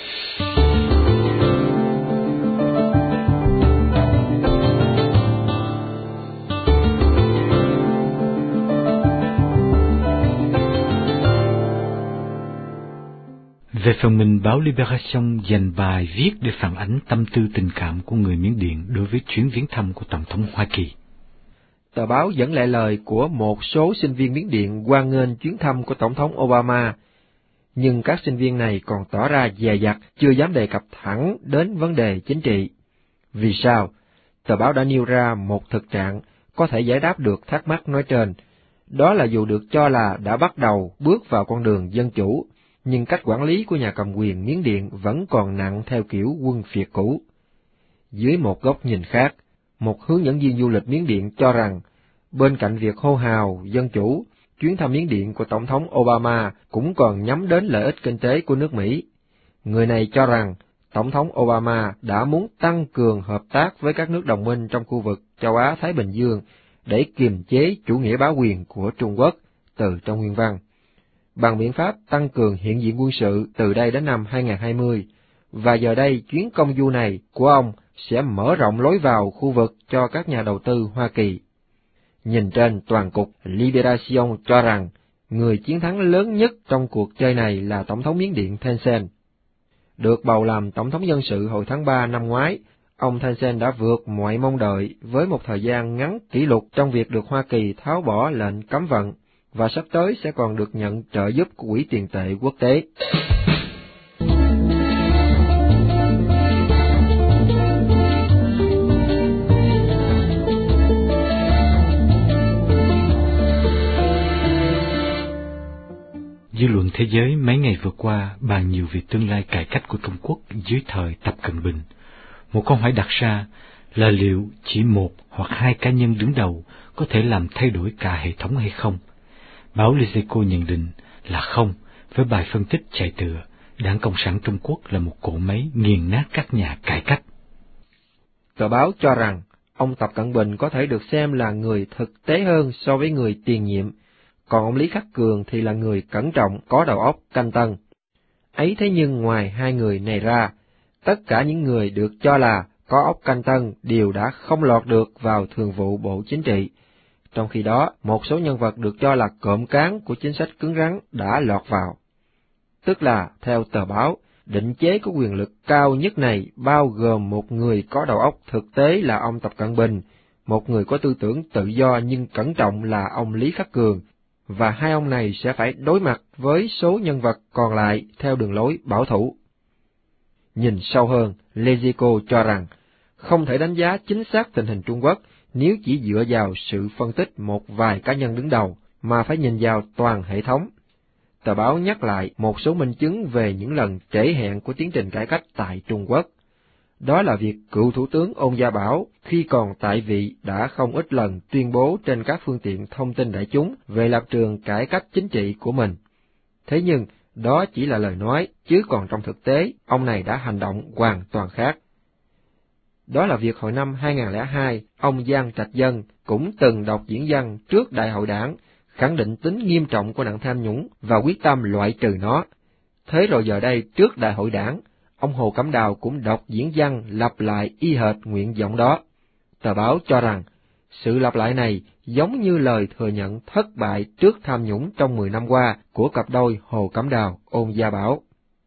Về phần mình, báo Libération dành bài viết để phản ánh tâm tư tình cảm của người Miến Điện đối với chuyến viếng thăm của Tổng thống Hoa Kỳ. Tờ báo dẫn lại lời của một số sinh viên Miến Điện hoan nghênh chuyến thăm của Tổng thống Obama, nhưng các sinh viên này còn tỏ ra dè dặt, chưa dám đề cập thẳng đến vấn đề chính trị. Vì sao? Tờ báo đã nêu ra một thực trạng có thể giải đáp được thắc mắc nói trên, đó là dù được cho là đã bắt đầu bước vào con đường dân chủ, nhưng cách quản lý của nhà cầm quyền Miến Điện vẫn còn nặng theo kiểu quân phiệt cũ. Dưới một góc nhìn khác, một hướng dẫn viên du lịch Miến Điện cho rằng, bên cạnh việc hô hào dân chủ, chuyến thăm Miến Điện của Tổng thống Obama cũng còn nhắm đến lợi ích kinh tế của nước Mỹ. Người này cho rằng, Tổng thống Obama đã muốn tăng cường hợp tác với các nước đồng minh trong khu vực châu Á-Thái Bình Dương để kiềm chế chủ nghĩa bá quyền của Trung Quốc, từ trong nguyên văn, bằng biện pháp tăng cường hiện diện quân sự từ đây đến năm hai không hai không, và giờ đây chuyến công du này của ông sẽ mở rộng lối vào khu vực cho các nhà đầu tư Hoa Kỳ. Nhìn trên, toàn cục Liberation cho rằng người chiến thắng lớn nhất trong cuộc chơi này là Tổng thống Miến Điện Thein Sein. Được bầu làm Tổng thống dân sự hồi tháng ba năm ngoái, ông Thein Sein đã vượt mọi mong đợi với một thời gian ngắn kỷ lục trong việc được Hoa Kỳ tháo bỏ lệnh cấm vận, và sắp tới sẽ còn được nhận trợ giúp của Quỹ tiền tệ quốc tế. Dư luận thế giới mấy ngày vừa qua bàn nhiều về tương lai cải cách của Trung Quốc dưới thời Tập Cận Bình. Một câu hỏi đặt ra là liệu chỉ một hoặc hai cá nhân đứng đầu có thể làm thay đổi cả hệ thống hay không? Báo Lezeco nhận định là không, với bài phân tích chạy tựa, Đảng Cộng sản Trung Quốc là một cỗ máy nghiền nát các nhà cải cách. Tờ báo cho rằng ông Tập Cận Bình có thể được xem là người thực tế hơn so với người tiền nhiệm, còn ông Lý Khắc Cường thì là người cẩn trọng, có đầu óc canh tân. Ấy thế nhưng ngoài hai người này ra, tất cả những người được cho là có óc canh tân đều đã không lọt được vào Thường vụ Bộ Chính trị. Trong khi đó, một số nhân vật được cho là cộm cán của chính sách cứng rắn đã lọt vào. Tức là, theo tờ báo, định chế có quyền lực cao nhất này bao gồm một người có đầu óc thực tế là ông Tập Cận Bình, một người có tư tưởng tự do nhưng cẩn trọng là ông Lý Khắc Cường, và hai ông này sẽ phải đối mặt với số nhân vật còn lại theo đường lối bảo thủ. Nhìn sâu hơn, Lezeco cho rằng không thể đánh giá chính xác tình hình Trung Quốc nếu chỉ dựa vào sự phân tích một vài cá nhân đứng đầu, mà phải nhìn vào toàn hệ thống. Tờ báo nhắc lại một số minh chứng về những lần trễ hẹn của tiến trình cải cách tại Trung Quốc. Đó là việc cựu Thủ tướng Ôn Gia Bảo khi còn tại vị đã không ít lần tuyên bố trên các phương tiện thông tin đại chúng về lập trường cải cách chính trị của mình. Thế nhưng, đó chỉ là lời nói, chứ còn trong thực tế, ông này đã hành động hoàn toàn khác. Đó là việc hồi năm hai nghìn không trăm lẻ hai, ông Giang Trạch Dân cũng từng đọc diễn văn trước Đại hội Đảng, khẳng định tính nghiêm trọng của nạn tham nhũng và quyết tâm loại trừ nó. Thế rồi giờ đây, trước Đại hội Đảng, ông Hồ Cẩm Đào cũng đọc diễn văn lặp lại y hệt nguyện vọng đó. Tờ báo cho rằng, sự lặp lại này giống như lời thừa nhận thất bại trước tham nhũng trong mười năm qua của cặp đôi Hồ Cẩm Đào, Ôn Gia Bảo.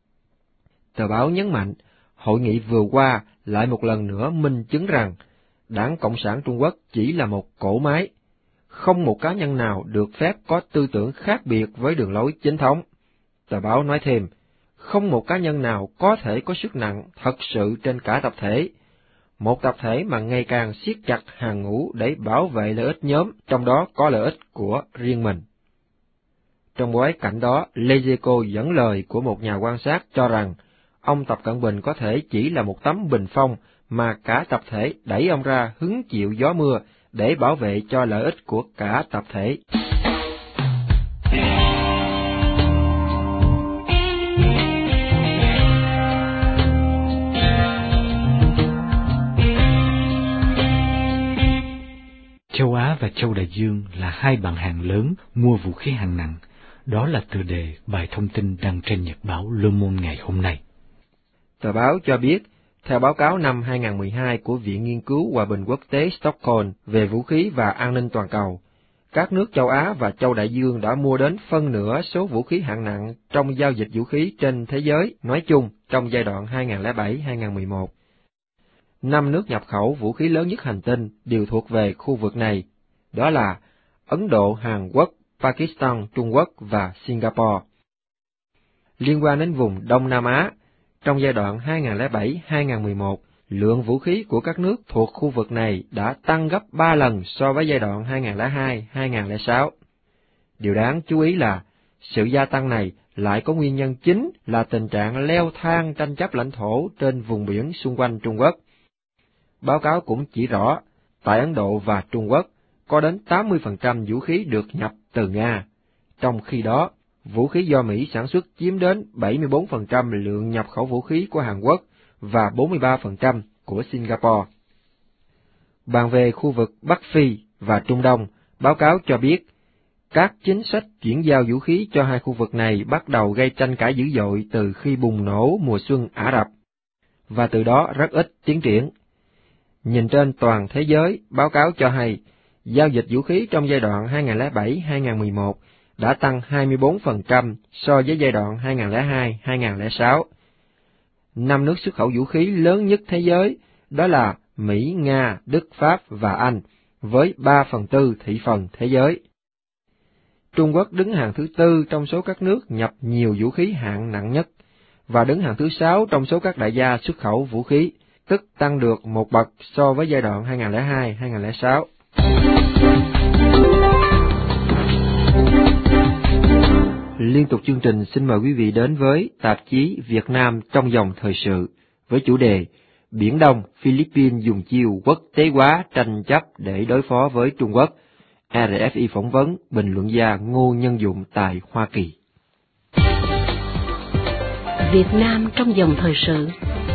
Tờ báo nhấn mạnh, hội nghị vừa qua lại một lần nữa minh chứng rằng Đảng Cộng sản Trung Quốc chỉ là một cỗ máy, không một cá nhân nào được phép có tư tưởng khác biệt với đường lối chính thống. Tờ báo nói thêm, không một cá nhân nào có thể có sức nặng thật sự trên cả tập thể, một tập thể mà ngày càng siết chặt hàng ngũ để bảo vệ lợi ích nhóm, trong đó có lợi ích của riêng mình. Trong bối cảnh đó, Lezeco dẫn lời của một nhà quan sát cho rằng, ông Tập Cận Bình có thể chỉ là một tấm bình phong mà cả tập thể đẩy ông ra hứng chịu gió mưa để bảo vệ cho lợi ích của cả tập thể. Châu Á và Châu Đại Dương là hai bạn hàng lớn mua vũ khí hạng nặng. Đó là tựa đề bài thông tin đăng trên nhật báo Le Monde ngày hôm nay. Tờ báo cho biết, theo báo cáo năm hai nghìn không trăm mười hai của Viện Nghiên cứu Hòa bình Quốc tế Stockholm về vũ khí và an ninh toàn cầu, các nước châu Á và Châu Đại Dương đã mua đến phân nửa số vũ khí hạng nặng trong giao dịch vũ khí trên thế giới nói chung trong giai đoạn hai nghìn không trăm lẻ bảy đến hai nghìn không trăm mười một. Năm nước nhập khẩu vũ khí lớn nhất hành tinh đều thuộc về khu vực này, đó là Ấn Độ, Hàn Quốc, Pakistan, Trung Quốc và Singapore. Liên quan đến vùng Đông Nam Á, trong giai đoạn hai nghìn không trăm lẻ bảy đến hai nghìn không trăm mười một, lượng vũ khí của các nước thuộc khu vực này đã tăng gấp ba lần so với giai đoạn hai nghìn không trăm lẻ hai đến hai nghìn không trăm lẻ sáu. Điều đáng chú ý là, sự gia tăng này lại có nguyên nhân chính là tình trạng leo thang tranh chấp lãnh thổ trên vùng biển xung quanh Trung Quốc. Báo cáo cũng chỉ rõ, tại Ấn Độ và Trung Quốc, có đến tám mươi phần trăm vũ khí được nhập từ Nga, trong khi đó, vũ khí do Mỹ sản xuất chiếm đến bảy mươi bốn phần trăm lượng nhập khẩu vũ khí của Hàn Quốc và bốn mươi ba phần trăm của Singapore. Bàn về khu vực Bắc Phi và Trung Đông, báo cáo cho biết, các chính sách chuyển giao vũ khí cho hai khu vực này bắt đầu gây tranh cãi dữ dội từ khi bùng nổ mùa xuân Ả Rập, và từ đó rất ít tiến triển. Nhìn trên toàn thế giới, báo cáo cho hay, giao dịch vũ khí trong giai đoạn hai nghìn không trăm lẻ bảy đến hai nghìn không trăm mười một đã tăng hai mươi bốn phần trăm so với giai đoạn hai nghìn không trăm lẻ hai đến hai nghìn không trăm lẻ sáu. Năm nước xuất khẩu vũ khí lớn nhất thế giới đó là Mỹ, Nga, Đức, Pháp và Anh, với ba phần tư thị phần thế giới. Trung Quốc đứng hàng thứ tư trong số các nước nhập nhiều vũ khí hạng nặng nhất, và đứng hàng thứ sáu trong số các đại gia xuất khẩu vũ khí, tức tăng được một bậc so với giai đoạn hai nghìn không trăm lẻ hai đến hai nghìn không trăm lẻ sáu. Liên tục chương trình xin mời quý vị đến với tạp chí Việt Nam trong dòng thời sự với chủ đề Biển Đông, Philippines dùng chiêu quốc tế hóa tranh chấp để đối phó với Trung Quốc. rờ ép i phỏng vấn bình luận gia Ngô Nhân Dụng tại Hoa Kỳ. Việt Nam trong dòng thời sự.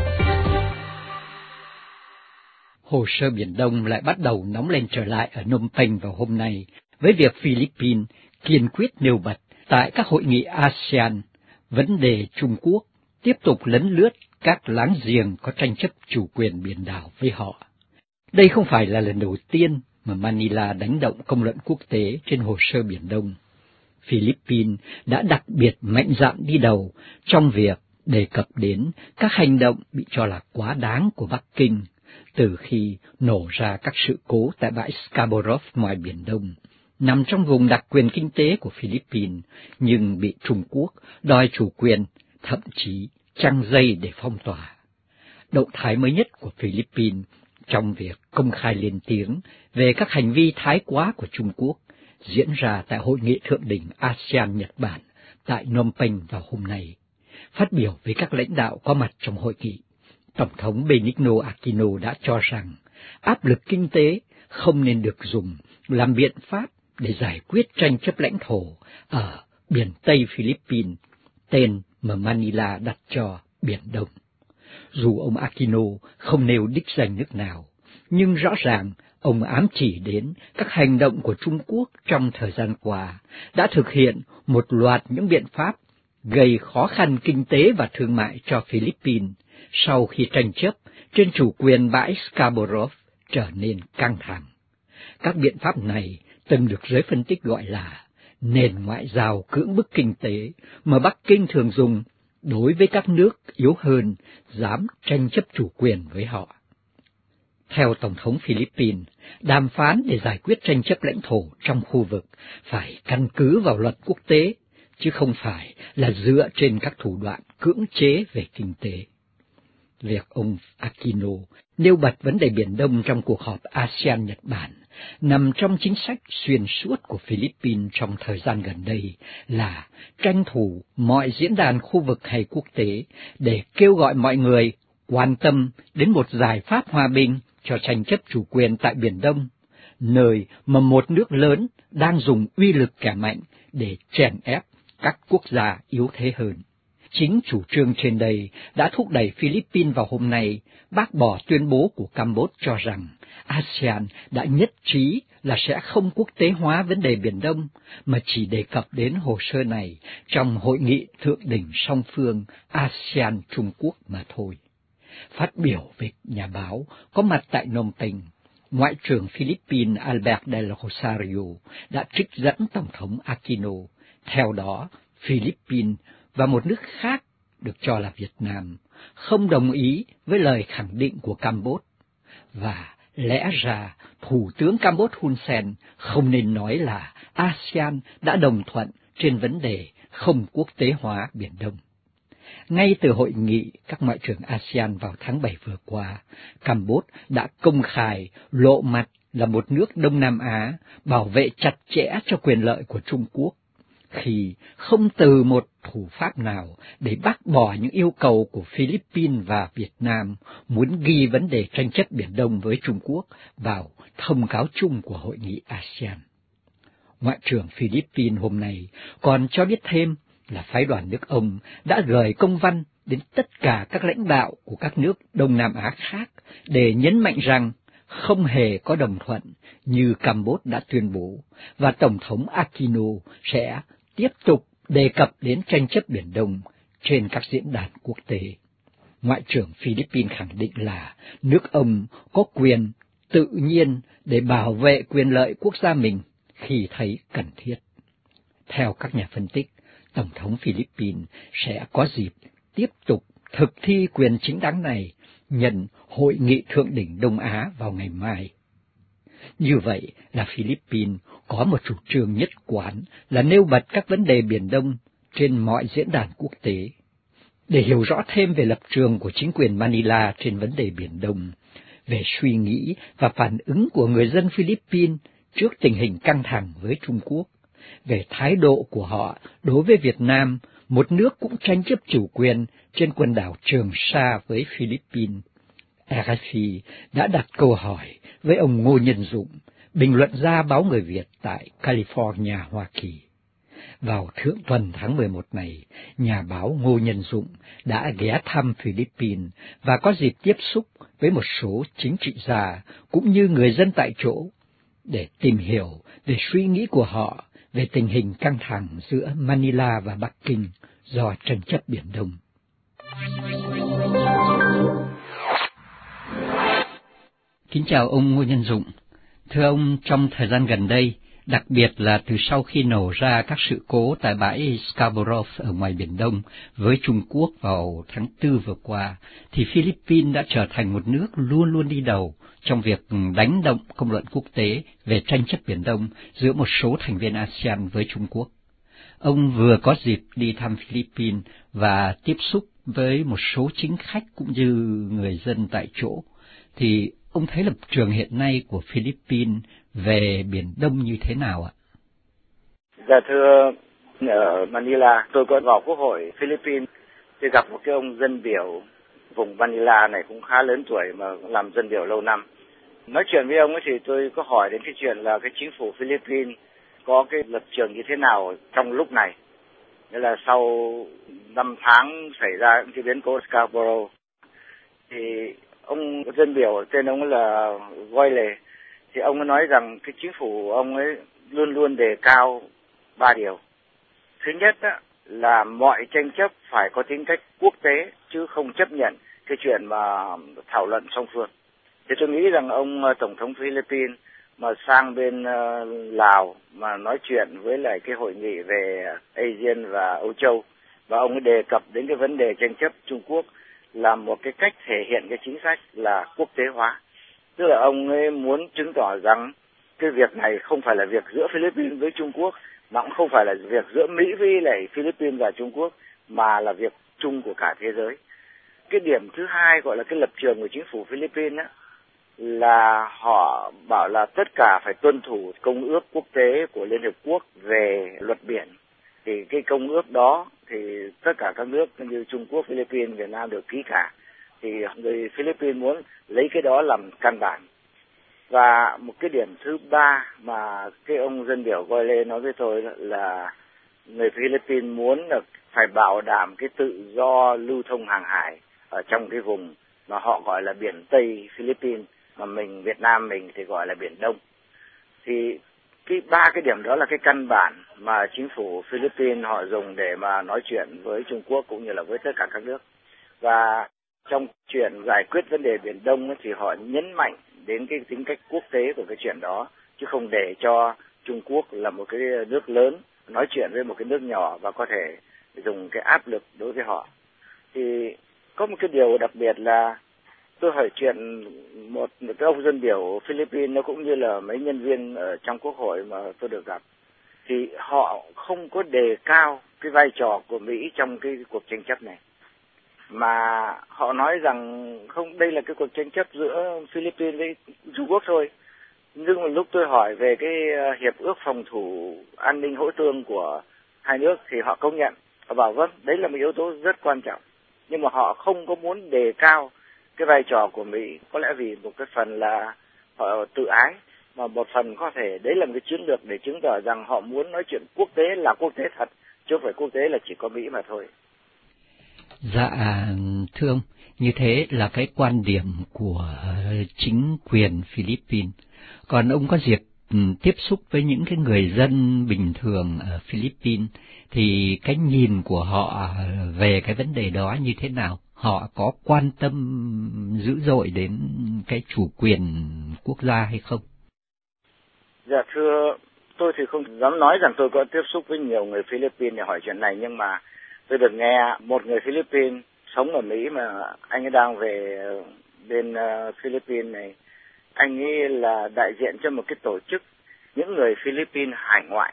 Hồ sơ Biển Đông lại bắt đầu nóng lên trở lại ở Phnom Penh vào hôm nay, với việc Philippines kiên quyết nêu bật tại các hội nghị a sê an vấn đề Trung Quốc tiếp tục lấn lướt các láng giềng có tranh chấp chủ quyền biển đảo với họ. Đây không phải là lần đầu tiên mà Manila đánh động công luận quốc tế trên hồ sơ Biển Đông. Philippines đã đặc biệt mạnh dạn đi đầu trong việc đề cập đến các hành động bị cho là quá đáng của Bắc Kinh từ khi nổ ra các sự cố tại bãi Scarborough ngoài Biển Đông, nằm trong vùng đặc quyền kinh tế của Philippines, nhưng bị Trung Quốc đòi chủ quyền, thậm chí trăng dây để phong tỏa. Động thái mới nhất của Philippines trong việc công khai lên tiếng về các hành vi thái quá của Trung Quốc diễn ra tại Hội nghị Thượng đỉnh a sê an-Nhật Bản tại Phnom Penh vào hôm nay. Phát biểu với các lãnh đạo có mặt trong hội nghị, Tổng thống Benigno Aquino đã cho rằng áp lực kinh tế không nên được dùng làm biện pháp để giải quyết tranh chấp lãnh thổ ở biển Tây Philippines, tên mà Manila đặt cho Biển Đông. Dù ông Aquino không nêu đích danh nước nào, nhưng rõ ràng ông ám chỉ đến các hành động của Trung Quốc trong thời gian qua đã thực hiện một loạt những biện pháp gây khó khăn kinh tế và thương mại cho Philippines sau khi tranh chấp trên chủ quyền bãi Scarborough trở nên căng thẳng. Các biện pháp này từng được giới phân tích gọi là nền ngoại giao cưỡng bức kinh tế mà Bắc Kinh thường dùng đối với các nước yếu hơn dám tranh chấp chủ quyền với họ. Theo Tổng thống Philippines, đàm phán để giải quyết tranh chấp lãnh thổ trong khu vực phải căn cứ vào luật quốc tế, chứ không phải là dựa trên các thủ đoạn cưỡng chế về kinh tế. Việc ông Aquino nêu bật vấn đề Biển Đông trong cuộc họp a sê an-Nhật Bản nằm trong chính sách xuyên suốt của Philippines trong thời gian gần đây là tranh thủ mọi diễn đàn khu vực hay quốc tế để kêu gọi mọi người quan tâm đến một giải pháp hòa bình cho tranh chấp chủ quyền tại Biển Đông, nơi mà một nước lớn đang dùng uy lực kẻ mạnh để chèn ép các quốc gia yếu thế hơn. Chính chủ trương trên đây đã thúc đẩy Philippines vào hôm nay bác bỏ tuyên bố của Campuchia cho rằng a sê an đã nhất trí là sẽ không quốc tế hóa vấn đề Biển Đông, mà chỉ đề cập đến hồ sơ này trong hội nghị thượng đỉnh song phương a sê an-Trung Quốc mà thôi. Phát biểu với nhà báo có mặt tại Phnom Penh, Ngoại trưởng Philippines Albert del Rosario đã trích dẫn Tổng thống Aquino. Theo đó, Philippines và một nước khác được cho là Việt Nam không đồng ý với lời khẳng định của Campuchia, và lẽ ra Thủ tướng Campuchia Hun Sen không nên nói là a sê an đã đồng thuận trên vấn đề không quốc tế hóa Biển Đông. Ngay từ hội nghị các ngoại trưởng a sê an vào tháng bảy vừa qua, Campuchia đã công khai lộ mặt là một nước Đông Nam Á bảo vệ chặt chẽ cho quyền lợi của Trung Quốc, khi không từ một thủ pháp nào để bác bỏ những yêu cầu của Philippines và Việt Nam muốn ghi vấn đề tranh chấp Biển Đông với Trung Quốc vào thông cáo chung của hội nghị a sê an. Ngoại trưởng Philippines hôm nay còn cho biết thêm là phái đoàn nước ông đã gửi công văn đến tất cả các lãnh đạo của các nước Đông Nam Á khác để nhấn mạnh rằng không hề có đồng thuận như Campuchia đã tuyên bố, và Tổng thống Aquino sẽ tiếp tục đề cập đến tranh chấp Biển Đông trên các diễn đàn quốc tế. Ngoại trưởng Philippines khẳng định là nước ông có quyền tự nhiên để bảo vệ quyền lợi quốc gia mình khi thấy cần thiết. Theo các nhà phân tích, Tổng thống Philippines sẽ có dịp tiếp tục thực thi quyền chính đáng này nhận Hội nghị Thượng đỉnh Đông Á vào ngày mai. Như vậy là Philippines có một chủ trương nhất quán là nêu bật các vấn đề Biển Đông trên mọi diễn đàn quốc tế. Để hiểu rõ thêm về lập trường của chính quyền Manila trên vấn đề Biển Đông, về suy nghĩ và phản ứng của người dân Philippines trước tình hình căng thẳng với Trung Quốc, về thái độ của họ đối với Việt Nam, một nước cũng tranh chấp chủ quyền trên quần đảo Trường Sa với Philippines, rờ ép i đã đặt câu hỏi với ông Ngô Nhân Dụng, bình luận gia báo Người Việt tại California, Hoa Kỳ. Vào thượng tuần tháng mười một này, nhà báo Ngô Nhân Dụng đã ghé thăm Philippines và có dịp tiếp xúc với một số chính trị gia cũng như người dân tại chỗ để tìm hiểu về suy nghĩ của họ về tình hình căng thẳng giữa Manila và Bắc Kinh do tranh chấp Biển Đông. Kính chào ông Ngô Nhân Dụng. Thưa ông, trong thời gian gần đây, đặc biệt là từ sau khi nổ ra các sự cố tại bãi Scarborough ở ngoài Biển Đông với Trung Quốc vào tháng tư vừa qua, thì Philippines đã trở thành một nước luôn luôn đi đầu trong việc đánh động công luận quốc tế về tranh chấp Biển Đông giữa một số thành viên a sê an với Trung Quốc. Ông vừa có dịp đi thăm Philippines và tiếp xúc với một số chính khách cũng như người dân tại chỗ, thì ông thấy lập trường hiện nay của Philippines về Biển Đông như thế nào ạ? Dạ thưa, ở Manila tôi có vào Quốc hội Philippines thì gặp một cái ông dân biểu vùng Manila này cũng khá lớn tuổi mà làm dân biểu lâu năm. Nói chuyện với ông ấy thì tôi có hỏi đến cái chuyện là cái chính phủ Philippines có cái lập trường như thế nào trong lúc này. Nghĩa là sau năm tháng xảy ra cái biến cố Scarborough thì ông dân biểu tên ông là Goyle thì ông ấy nói rằng cái chính phủ ông ấy luôn luôn đề cao ba điều. Thứ nhất á, là mọi tranh chấp phải có tính cách quốc tế chứ không chấp nhận cái chuyện mà thảo luận song phương. Thì tôi nghĩ rằng ông Tổng thống Philippines mà sang bên uh, Lào mà nói chuyện với lại cái hội nghị về a sê an và Âu Châu và ông ấy đề cập đến cái vấn đề tranh chấp Trung Quốc là một cái cách thể hiện cái chính sách là quốc tế hóa. Tức là ông ấy muốn chứng tỏ rằng cái việc này không phải là việc giữa Philippines với Trung Quốc, mà cũng không phải là việc giữa Mỹ với lại Philippines và Trung Quốc, mà là việc chung của cả thế giới. Cái điểm thứ hai gọi là cái lập trường của chính phủ Philippines á, là họ bảo là tất cả phải tuân thủ công ước quốc tế của Liên Hiệp Quốc về luật biển. Thì cái công ước đó thì tất cả các nước như Trung Quốc, Philippines, Việt Nam đều ký cả. Thì người Philippines muốn lấy cái đó làm căn bản. Và một cái điểm thứ ba mà cái ông dân biểu gọi lên nói với tôi là người Philippines muốn là phải bảo đảm cái tự do lưu thông hàng hải ở trong cái vùng mà họ gọi là biển Tây Philippines, mà mình Việt Nam mình thì gọi là Biển Đông. Thì cái ba cái điểm đó là cái căn bản mà chính phủ Philippines họ dùng để mà nói chuyện với Trung Quốc cũng như là với tất cả các nước. Và trong chuyện giải quyết vấn đề Biển Đông ấy, thì họ nhấn mạnh đến cái tính cách quốc tế của cái chuyện đó, chứ không để cho Trung Quốc là một cái nước lớn nói chuyện với một cái nước nhỏ và có thể dùng cái áp lực đối với họ. Thì có một cái điều đặc biệt là tôi hỏi chuyện một, một cái ông dân biểu Philippines, nó cũng như là mấy nhân viên ở trong Quốc hội mà tôi được gặp, thì họ không có đề cao cái vai trò của Mỹ trong cái cuộc tranh chấp này, mà họ nói rằng không, đây là cái cuộc tranh chấp giữa Philippines với Trung Quốc thôi. Nhưng mà lúc tôi hỏi về cái hiệp ước phòng thủ an ninh hỗ tương của hai nước thì họ công nhận, họ bảo vâng, đấy là một yếu tố rất quan trọng, nhưng mà họ không có muốn đề cao cái vai trò của Mỹ, có lẽ vì một cái phần là họ tự ái, mà một phần có thể đấy là một cái chiến lược để chứng tỏ rằng họ muốn nói chuyện quốc tế là quốc tế thật, chứ không phải quốc tế là chỉ có Mỹ mà thôi. Dạ, thưa ông, như thế là cái quan điểm của chính quyền Philippines. Còn ông có dịp tiếp xúc với những cái người dân bình thường ở Philippines, thì cái nhìn của họ về cái vấn đề đó như thế nào? họ có quan tâm dữ dội đến cái chủ quyền quốc gia hay không? Dạ thưa, tôi thì không dám nói rằng tôi có tiếp xúc với nhiều người Philippines để hỏi chuyện này, nhưng mà tôi được nghe một người Philippines sống ở Mỹ mà anh ấy đang về bên uh, Philippines này. Anh ấy là đại diện cho một cái tổ chức những người Philippines hải ngoại,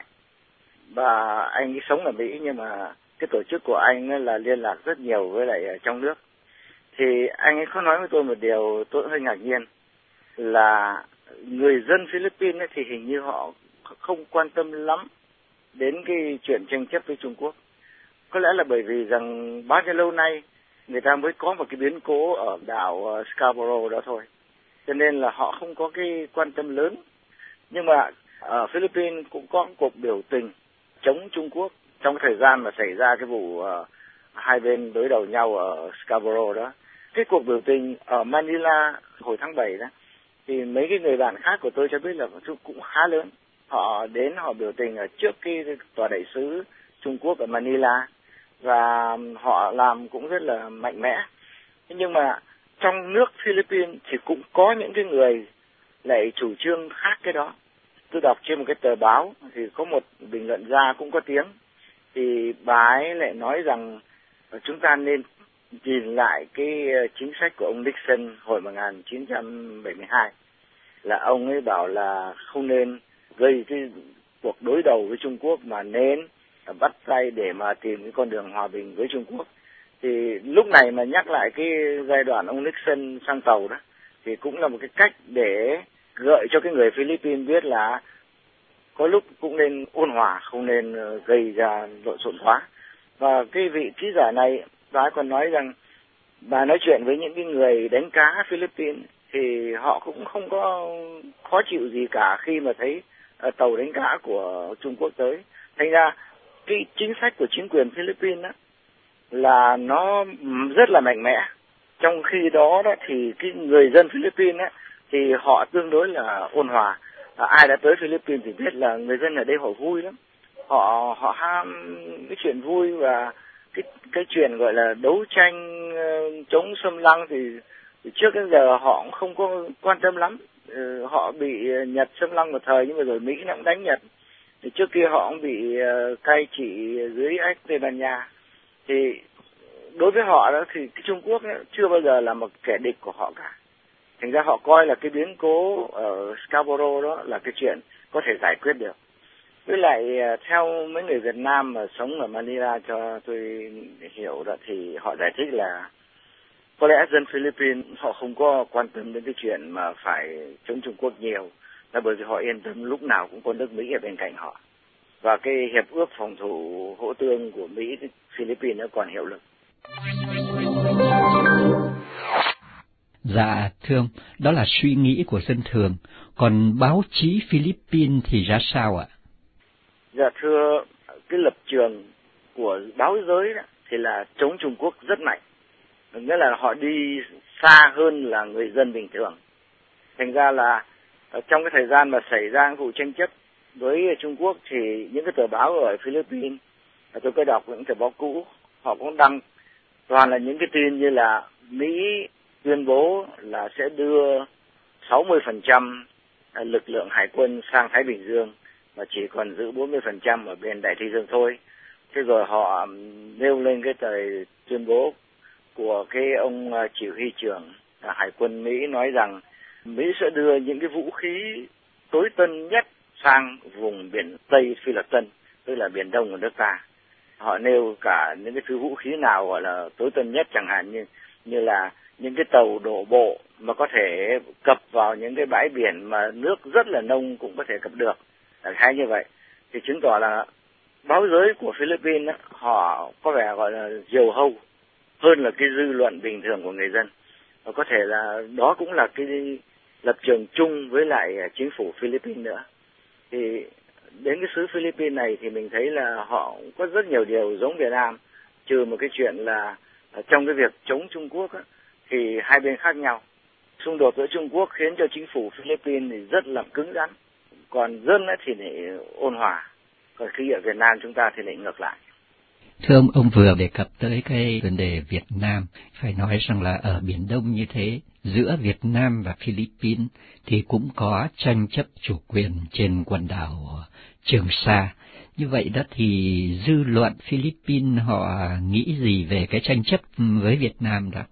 và anh ấy sống ở Mỹ, nhưng mà cái tổ chức của anh ấy là liên lạc rất nhiều với lại ở trong nước. Thì anh ấy có nói với tôi một điều tôi hơi ngạc nhiên, là người dân Philippines ấy thì hình như họ không quan tâm lắm đến cái chuyện tranh chấp với Trung Quốc. Có lẽ là bởi vì rằng bao nhiêu lâu nay người ta mới có một cái biến cố ở đảo Scarborough đó thôi, cho nên là họ không có cái quan tâm lớn. Nhưng mà ở Philippines cũng có cuộc biểu tình chống Trung Quốc trong thời gian mà xảy ra cái vụ uh, hai bên đối đầu nhau ở Scarborough đó. Cái cuộc biểu tình ở Manila hồi tháng bảy đó, thì mấy cái người bạn khác của tôi cho biết là cũng khá lớn. Họ đến họ biểu tình ở trước cái tòa đại sứ Trung Quốc ở Manila, và họ làm cũng rất là mạnh mẽ. Nhưng mà trong nước Philippines thì cũng có những cái người lại chủ trương khác cái đó. Tôi đọc trên một cái tờ báo thì có một bình luận gia cũng có tiếng, thì bà ấy lại nói rằng chúng ta nên nhìn lại cái chính sách của ông Nixon hồi một nghìn chín trăm bảy mươi hai, là ông ấy bảo là không nên gây cái cuộc đối đầu với Trung Quốc mà nên bắt tay để mà tìm cái con đường hòa bình với Trung Quốc. Thì lúc này mà nhắc lại cái giai đoạn ông Nixon sang tàu đó thì cũng là một cái cách để gợi cho cái người Philippines biết là có lúc cũng nên ôn hòa, không nên gây ra lộn xộn quá. Và cái vị ký giả này, bà ấy còn nói rằng bà nói chuyện với những cái người đánh cá Philippines thì họ cũng không có khó chịu gì cả khi mà thấy uh, tàu đánh cá của Trung Quốc tới. Thành ra cái chính sách của chính quyền Philippines đó là nó rất là mạnh mẽ. Trong khi đó đó thì cái người dân Philippines á thì họ tương đối là ôn hòa. À, ai đã tới Philippines thì biết là người dân ở đây họ vui lắm. Họ họ ham cái chuyện vui, và cái cái chuyện gọi là đấu tranh uh, chống xâm lăng thì, thì trước đến giờ họ cũng không có quan tâm lắm. Uh, họ bị Nhật xâm lăng một thời, nhưng mà rồi Mỹ nó cũng đánh Nhật. Thì trước kia họ cũng bị uh, cai trị dưới ách Tây Ban Nha. Thì đối với họ đó thì cái Trung Quốc ấy, chưa bao giờ là một kẻ địch của họ cả. Thành ra họ coi là cái biến cố ở Scarborough đó là cái chuyện có thể giải quyết được. Với lại theo mấy người Việt Nam mà sống ở Manila cho tôi hiểu đó, thì họ giải thích là có lẽ dân Philippines họ không có quan tâm đến cái chuyện mà phải chống Trung Quốc nhiều, là bởi vì họ yên tâm lúc nào cũng có nước Mỹ ở bên cạnh họ. Và cái hiệp ước phòng thủ hỗ tương của Mỹ thì Philippines nó còn hiệu lực. Dạ thưa ông, đó là suy nghĩ của dân thường. Còn báo chí Philippines thì ra sao ạ? Dạ thưa, cái lập trường của báo giới đó thì là chống Trung Quốc rất mạnh. Nghĩa là họ đi xa hơn là người dân bình thường. Thành ra là trong cái thời gian mà xảy ra vụ tranh chấp với Trung Quốc thì những cái tờ báo ở Philippines, tôi có đọc những tờ báo cũ, họ cũng đăng toàn là những cái tin như là Mỹ tuyên bố là sẽ đưa sáu mươi phần trăm lực lượng hải quân sang Thái Bình Dương mà chỉ còn giữ bốn mươi phần trăm ở bên Đại Tây Dương thôi. Thế rồi họ nêu lên cái thời tuyên bố của cái ông chỉ huy trưởng Hải quân Mỹ nói rằng Mỹ sẽ đưa những cái vũ khí tối tân nhất sang vùng biển Tây Phi Luật Tân, tức là biển Đông của nước ta. Họ nêu cả những cái thứ vũ khí nào gọi là tối tân nhất, chẳng hạn như như là những cái tàu đổ bộ mà có thể cập vào những cái bãi biển mà nước rất là nông cũng có thể cập được, hay như vậy. Thì chứng tỏ là báo giới của Philippines họ có vẻ gọi là diều hâu hơn là cái dư luận bình thường của người dân. Và có thể là đó cũng là cái lập trường chung với lại chính phủ Philippines nữa. Thì đến cái xứ Philippines này thì mình thấy là họ có rất nhiều điều giống Việt Nam, trừ một cái chuyện là trong cái việc chống Trung Quốc á, thì hai bên khác nhau. Xung đột với Trung Quốc khiến cho chính phủ Philippines thì rất là cứng rắn, còn dân thì lại ôn hòa. Còn khi ở Việt Nam chúng ta thì lại ngược lại. Thưa ông, ông vừa đề cập tới cái vấn đề Việt Nam, phải nói rằng là ở Biển Đông như thế, giữa Việt Nam và Philippines thì cũng có tranh chấp chủ quyền trên quần đảo Trường Sa. Như vậy đó thì dư luận Philippines họ nghĩ gì về cái tranh chấp với Việt Nam đó?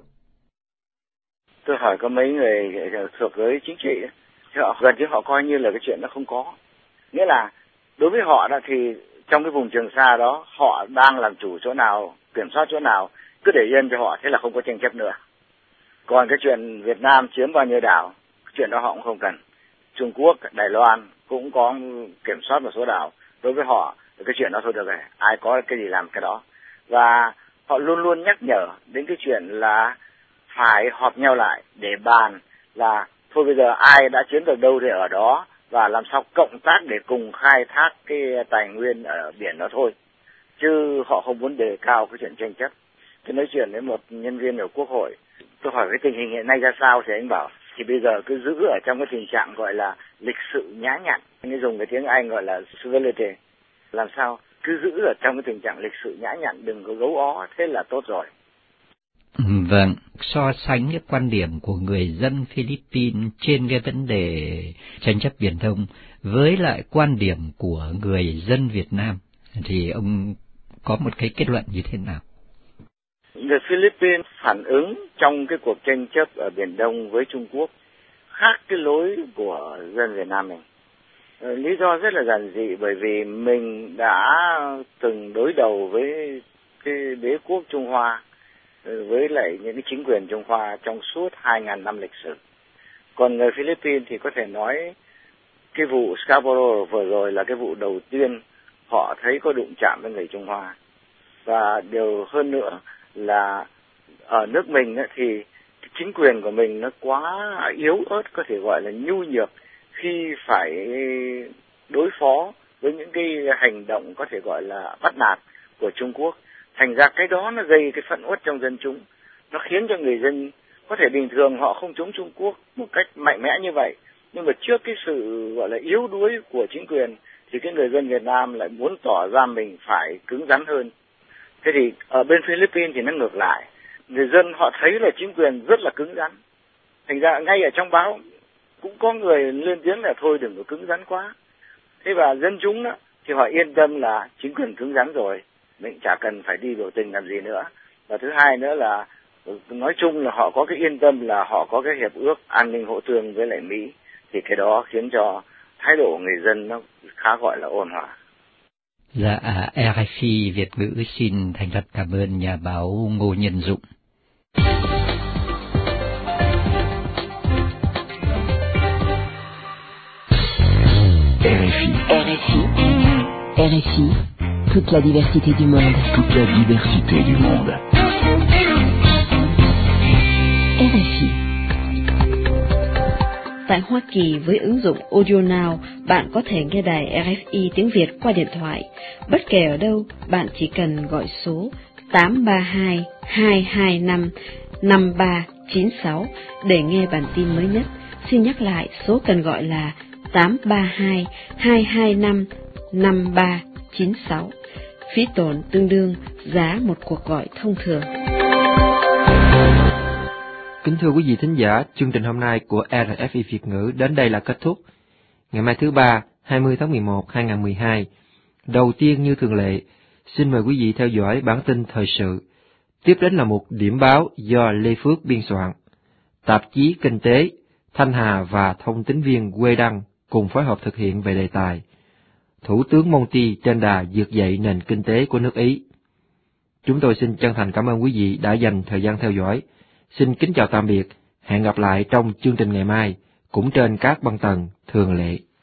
Tôi hỏi có mấy người thuộc giới chính trị, họ gần như họ coi như là cái chuyện đó không có. Nghĩa là đối với họ đó thì trong cái vùng Trường Sa đó, họ đang làm chủ chỗ nào, kiểm soát chỗ nào, cứ để yên cho họ, thế là không có tranh chấp nữa. Còn cái chuyện Việt Nam chiếm bao nhiêu đảo, chuyện đó họ cũng không cần. Trung Quốc, Đài Loan cũng có kiểm soát một số đảo. Đối với họ, cái chuyện đó thôi được rồi, ai có cái gì làm cái đó. Và họ luôn luôn nhắc nhở đến cái chuyện là phải họp nhau lại để bàn là thôi bây giờ ai đã chiếm được đâu thì ở đó, và làm sao cộng tác để cùng khai thác cái tài nguyên ở biển đó thôi. Chứ họ không muốn đề cao cái chuyện tranh chấp. Tôi nói chuyện với một nhân viên ở Quốc hội, tôi hỏi cái tình hình hiện nay ra sao thì anh bảo thì bây giờ cứ giữ ở trong cái tình trạng gọi là lịch sự nhã nhặn, anh dùng cái tiếng Anh gọi là civility, làm sao cứ giữ ở trong cái tình trạng lịch sự nhã nhặn, đừng có gấu ó, thế là tốt rồi. Vâng, so sánh cái quan điểm của người dân Philippines trên cái vấn đề tranh chấp Biển Đông với lại quan điểm của người dân Việt Nam thì ông có một cái kết luận như thế nào? Người Philippines phản ứng trong cái cuộc tranh chấp ở Biển Đông với Trung Quốc khác cái lối của dân Việt Nam mình. Lý do rất là giản dị, bởi vì mình đã từng đối đầu với cái đế quốc Trung Hoa, với lại những cái chính quyền Trung Hoa trong suốt hai ngàn năm lịch sử. Còn người Philippines thì có thể nói cái vụ Scarborough vừa rồi là cái vụ đầu tiên họ thấy có đụng chạm với người Trung Hoa. Và điều hơn nữa là ở nước mình thì chính quyền của mình nó quá yếu ớt, có thể gọi là nhu nhược khi phải đối phó với những cái hành động có thể gọi là bắt nạt của Trung Quốc. Thành ra cái đó nó gây cái phẫn uất trong dân chúng, nó khiến cho người dân có thể bình thường họ không chống Trung Quốc một cách mạnh mẽ như vậy, nhưng mà trước cái sự gọi là yếu đuối của chính quyền thì cái người dân Việt Nam lại muốn tỏ ra mình phải cứng rắn hơn. Thế thì ở bên Philippines thì nó ngược lại, người dân họ thấy là chính quyền rất là cứng rắn, thành ra ngay ở trong báo cũng có người lên tiếng là thôi đừng có cứng rắn quá. Thế và dân chúng đó thì họ yên tâm là chính quyền cứng rắn rồi, mình chả cần phải đi biểu tình làm gì nữa. Và thứ hai nữa là nói chung là họ có cái yên tâm là họ có cái hiệp ước an ninh hỗ tương với lại Mỹ, thì cái đó khiến cho thái độ người dân nó khá gọi là ôn hòa. Dạ, rờ ép i Việt ngữ xin thành thật cảm ơn nhà báo Ngô Nhân Dụng. rờ ép i. rờ ép i. rờ ép i. Toute la diversité du monde. Toute la diversité du monde. rờ ép i. Tại Hoa Kỳ với ứng dụng Audio Now, bạn có thể nghe đài rờ ép i tiếng Việt qua điện thoại. Bất kể ở đâu, bạn chỉ cần gọi số tám ba hai hai hai năm năm ba chín sáu để nghe bản tin mới nhất. Xin nhắc lại, số cần gọi là tám ba hai hai hai năm năm ba chín sáu. Phí tổn tương đương giá một cuộc gọi thông thường. Kính thưa quý vị thính giả, chương trình hôm nay của rờ ép i Việt ngữ đến đây là kết thúc. Ngày mai thứ ba, hai mươi tháng mười một hai nghìn không trăm mười hai, đầu tiên như thường lệ, xin mời quý vị theo dõi bản tin thời sự. Tiếp đến là một điểm báo do Lê Phước biên soạn. Tạp chí Kinh tế, Thanh Hà và thông tín viên Quê Đăng cùng phối hợp thực hiện về đề tài Thủ tướng Monti trên đà vượt dậy nền kinh tế của nước Ý. Chúng tôi xin chân thành cảm ơn quý vị đã dành thời gian theo dõi. Xin kính chào tạm biệt, hẹn gặp lại trong chương trình ngày mai, cũng trên các băng tần thường lệ.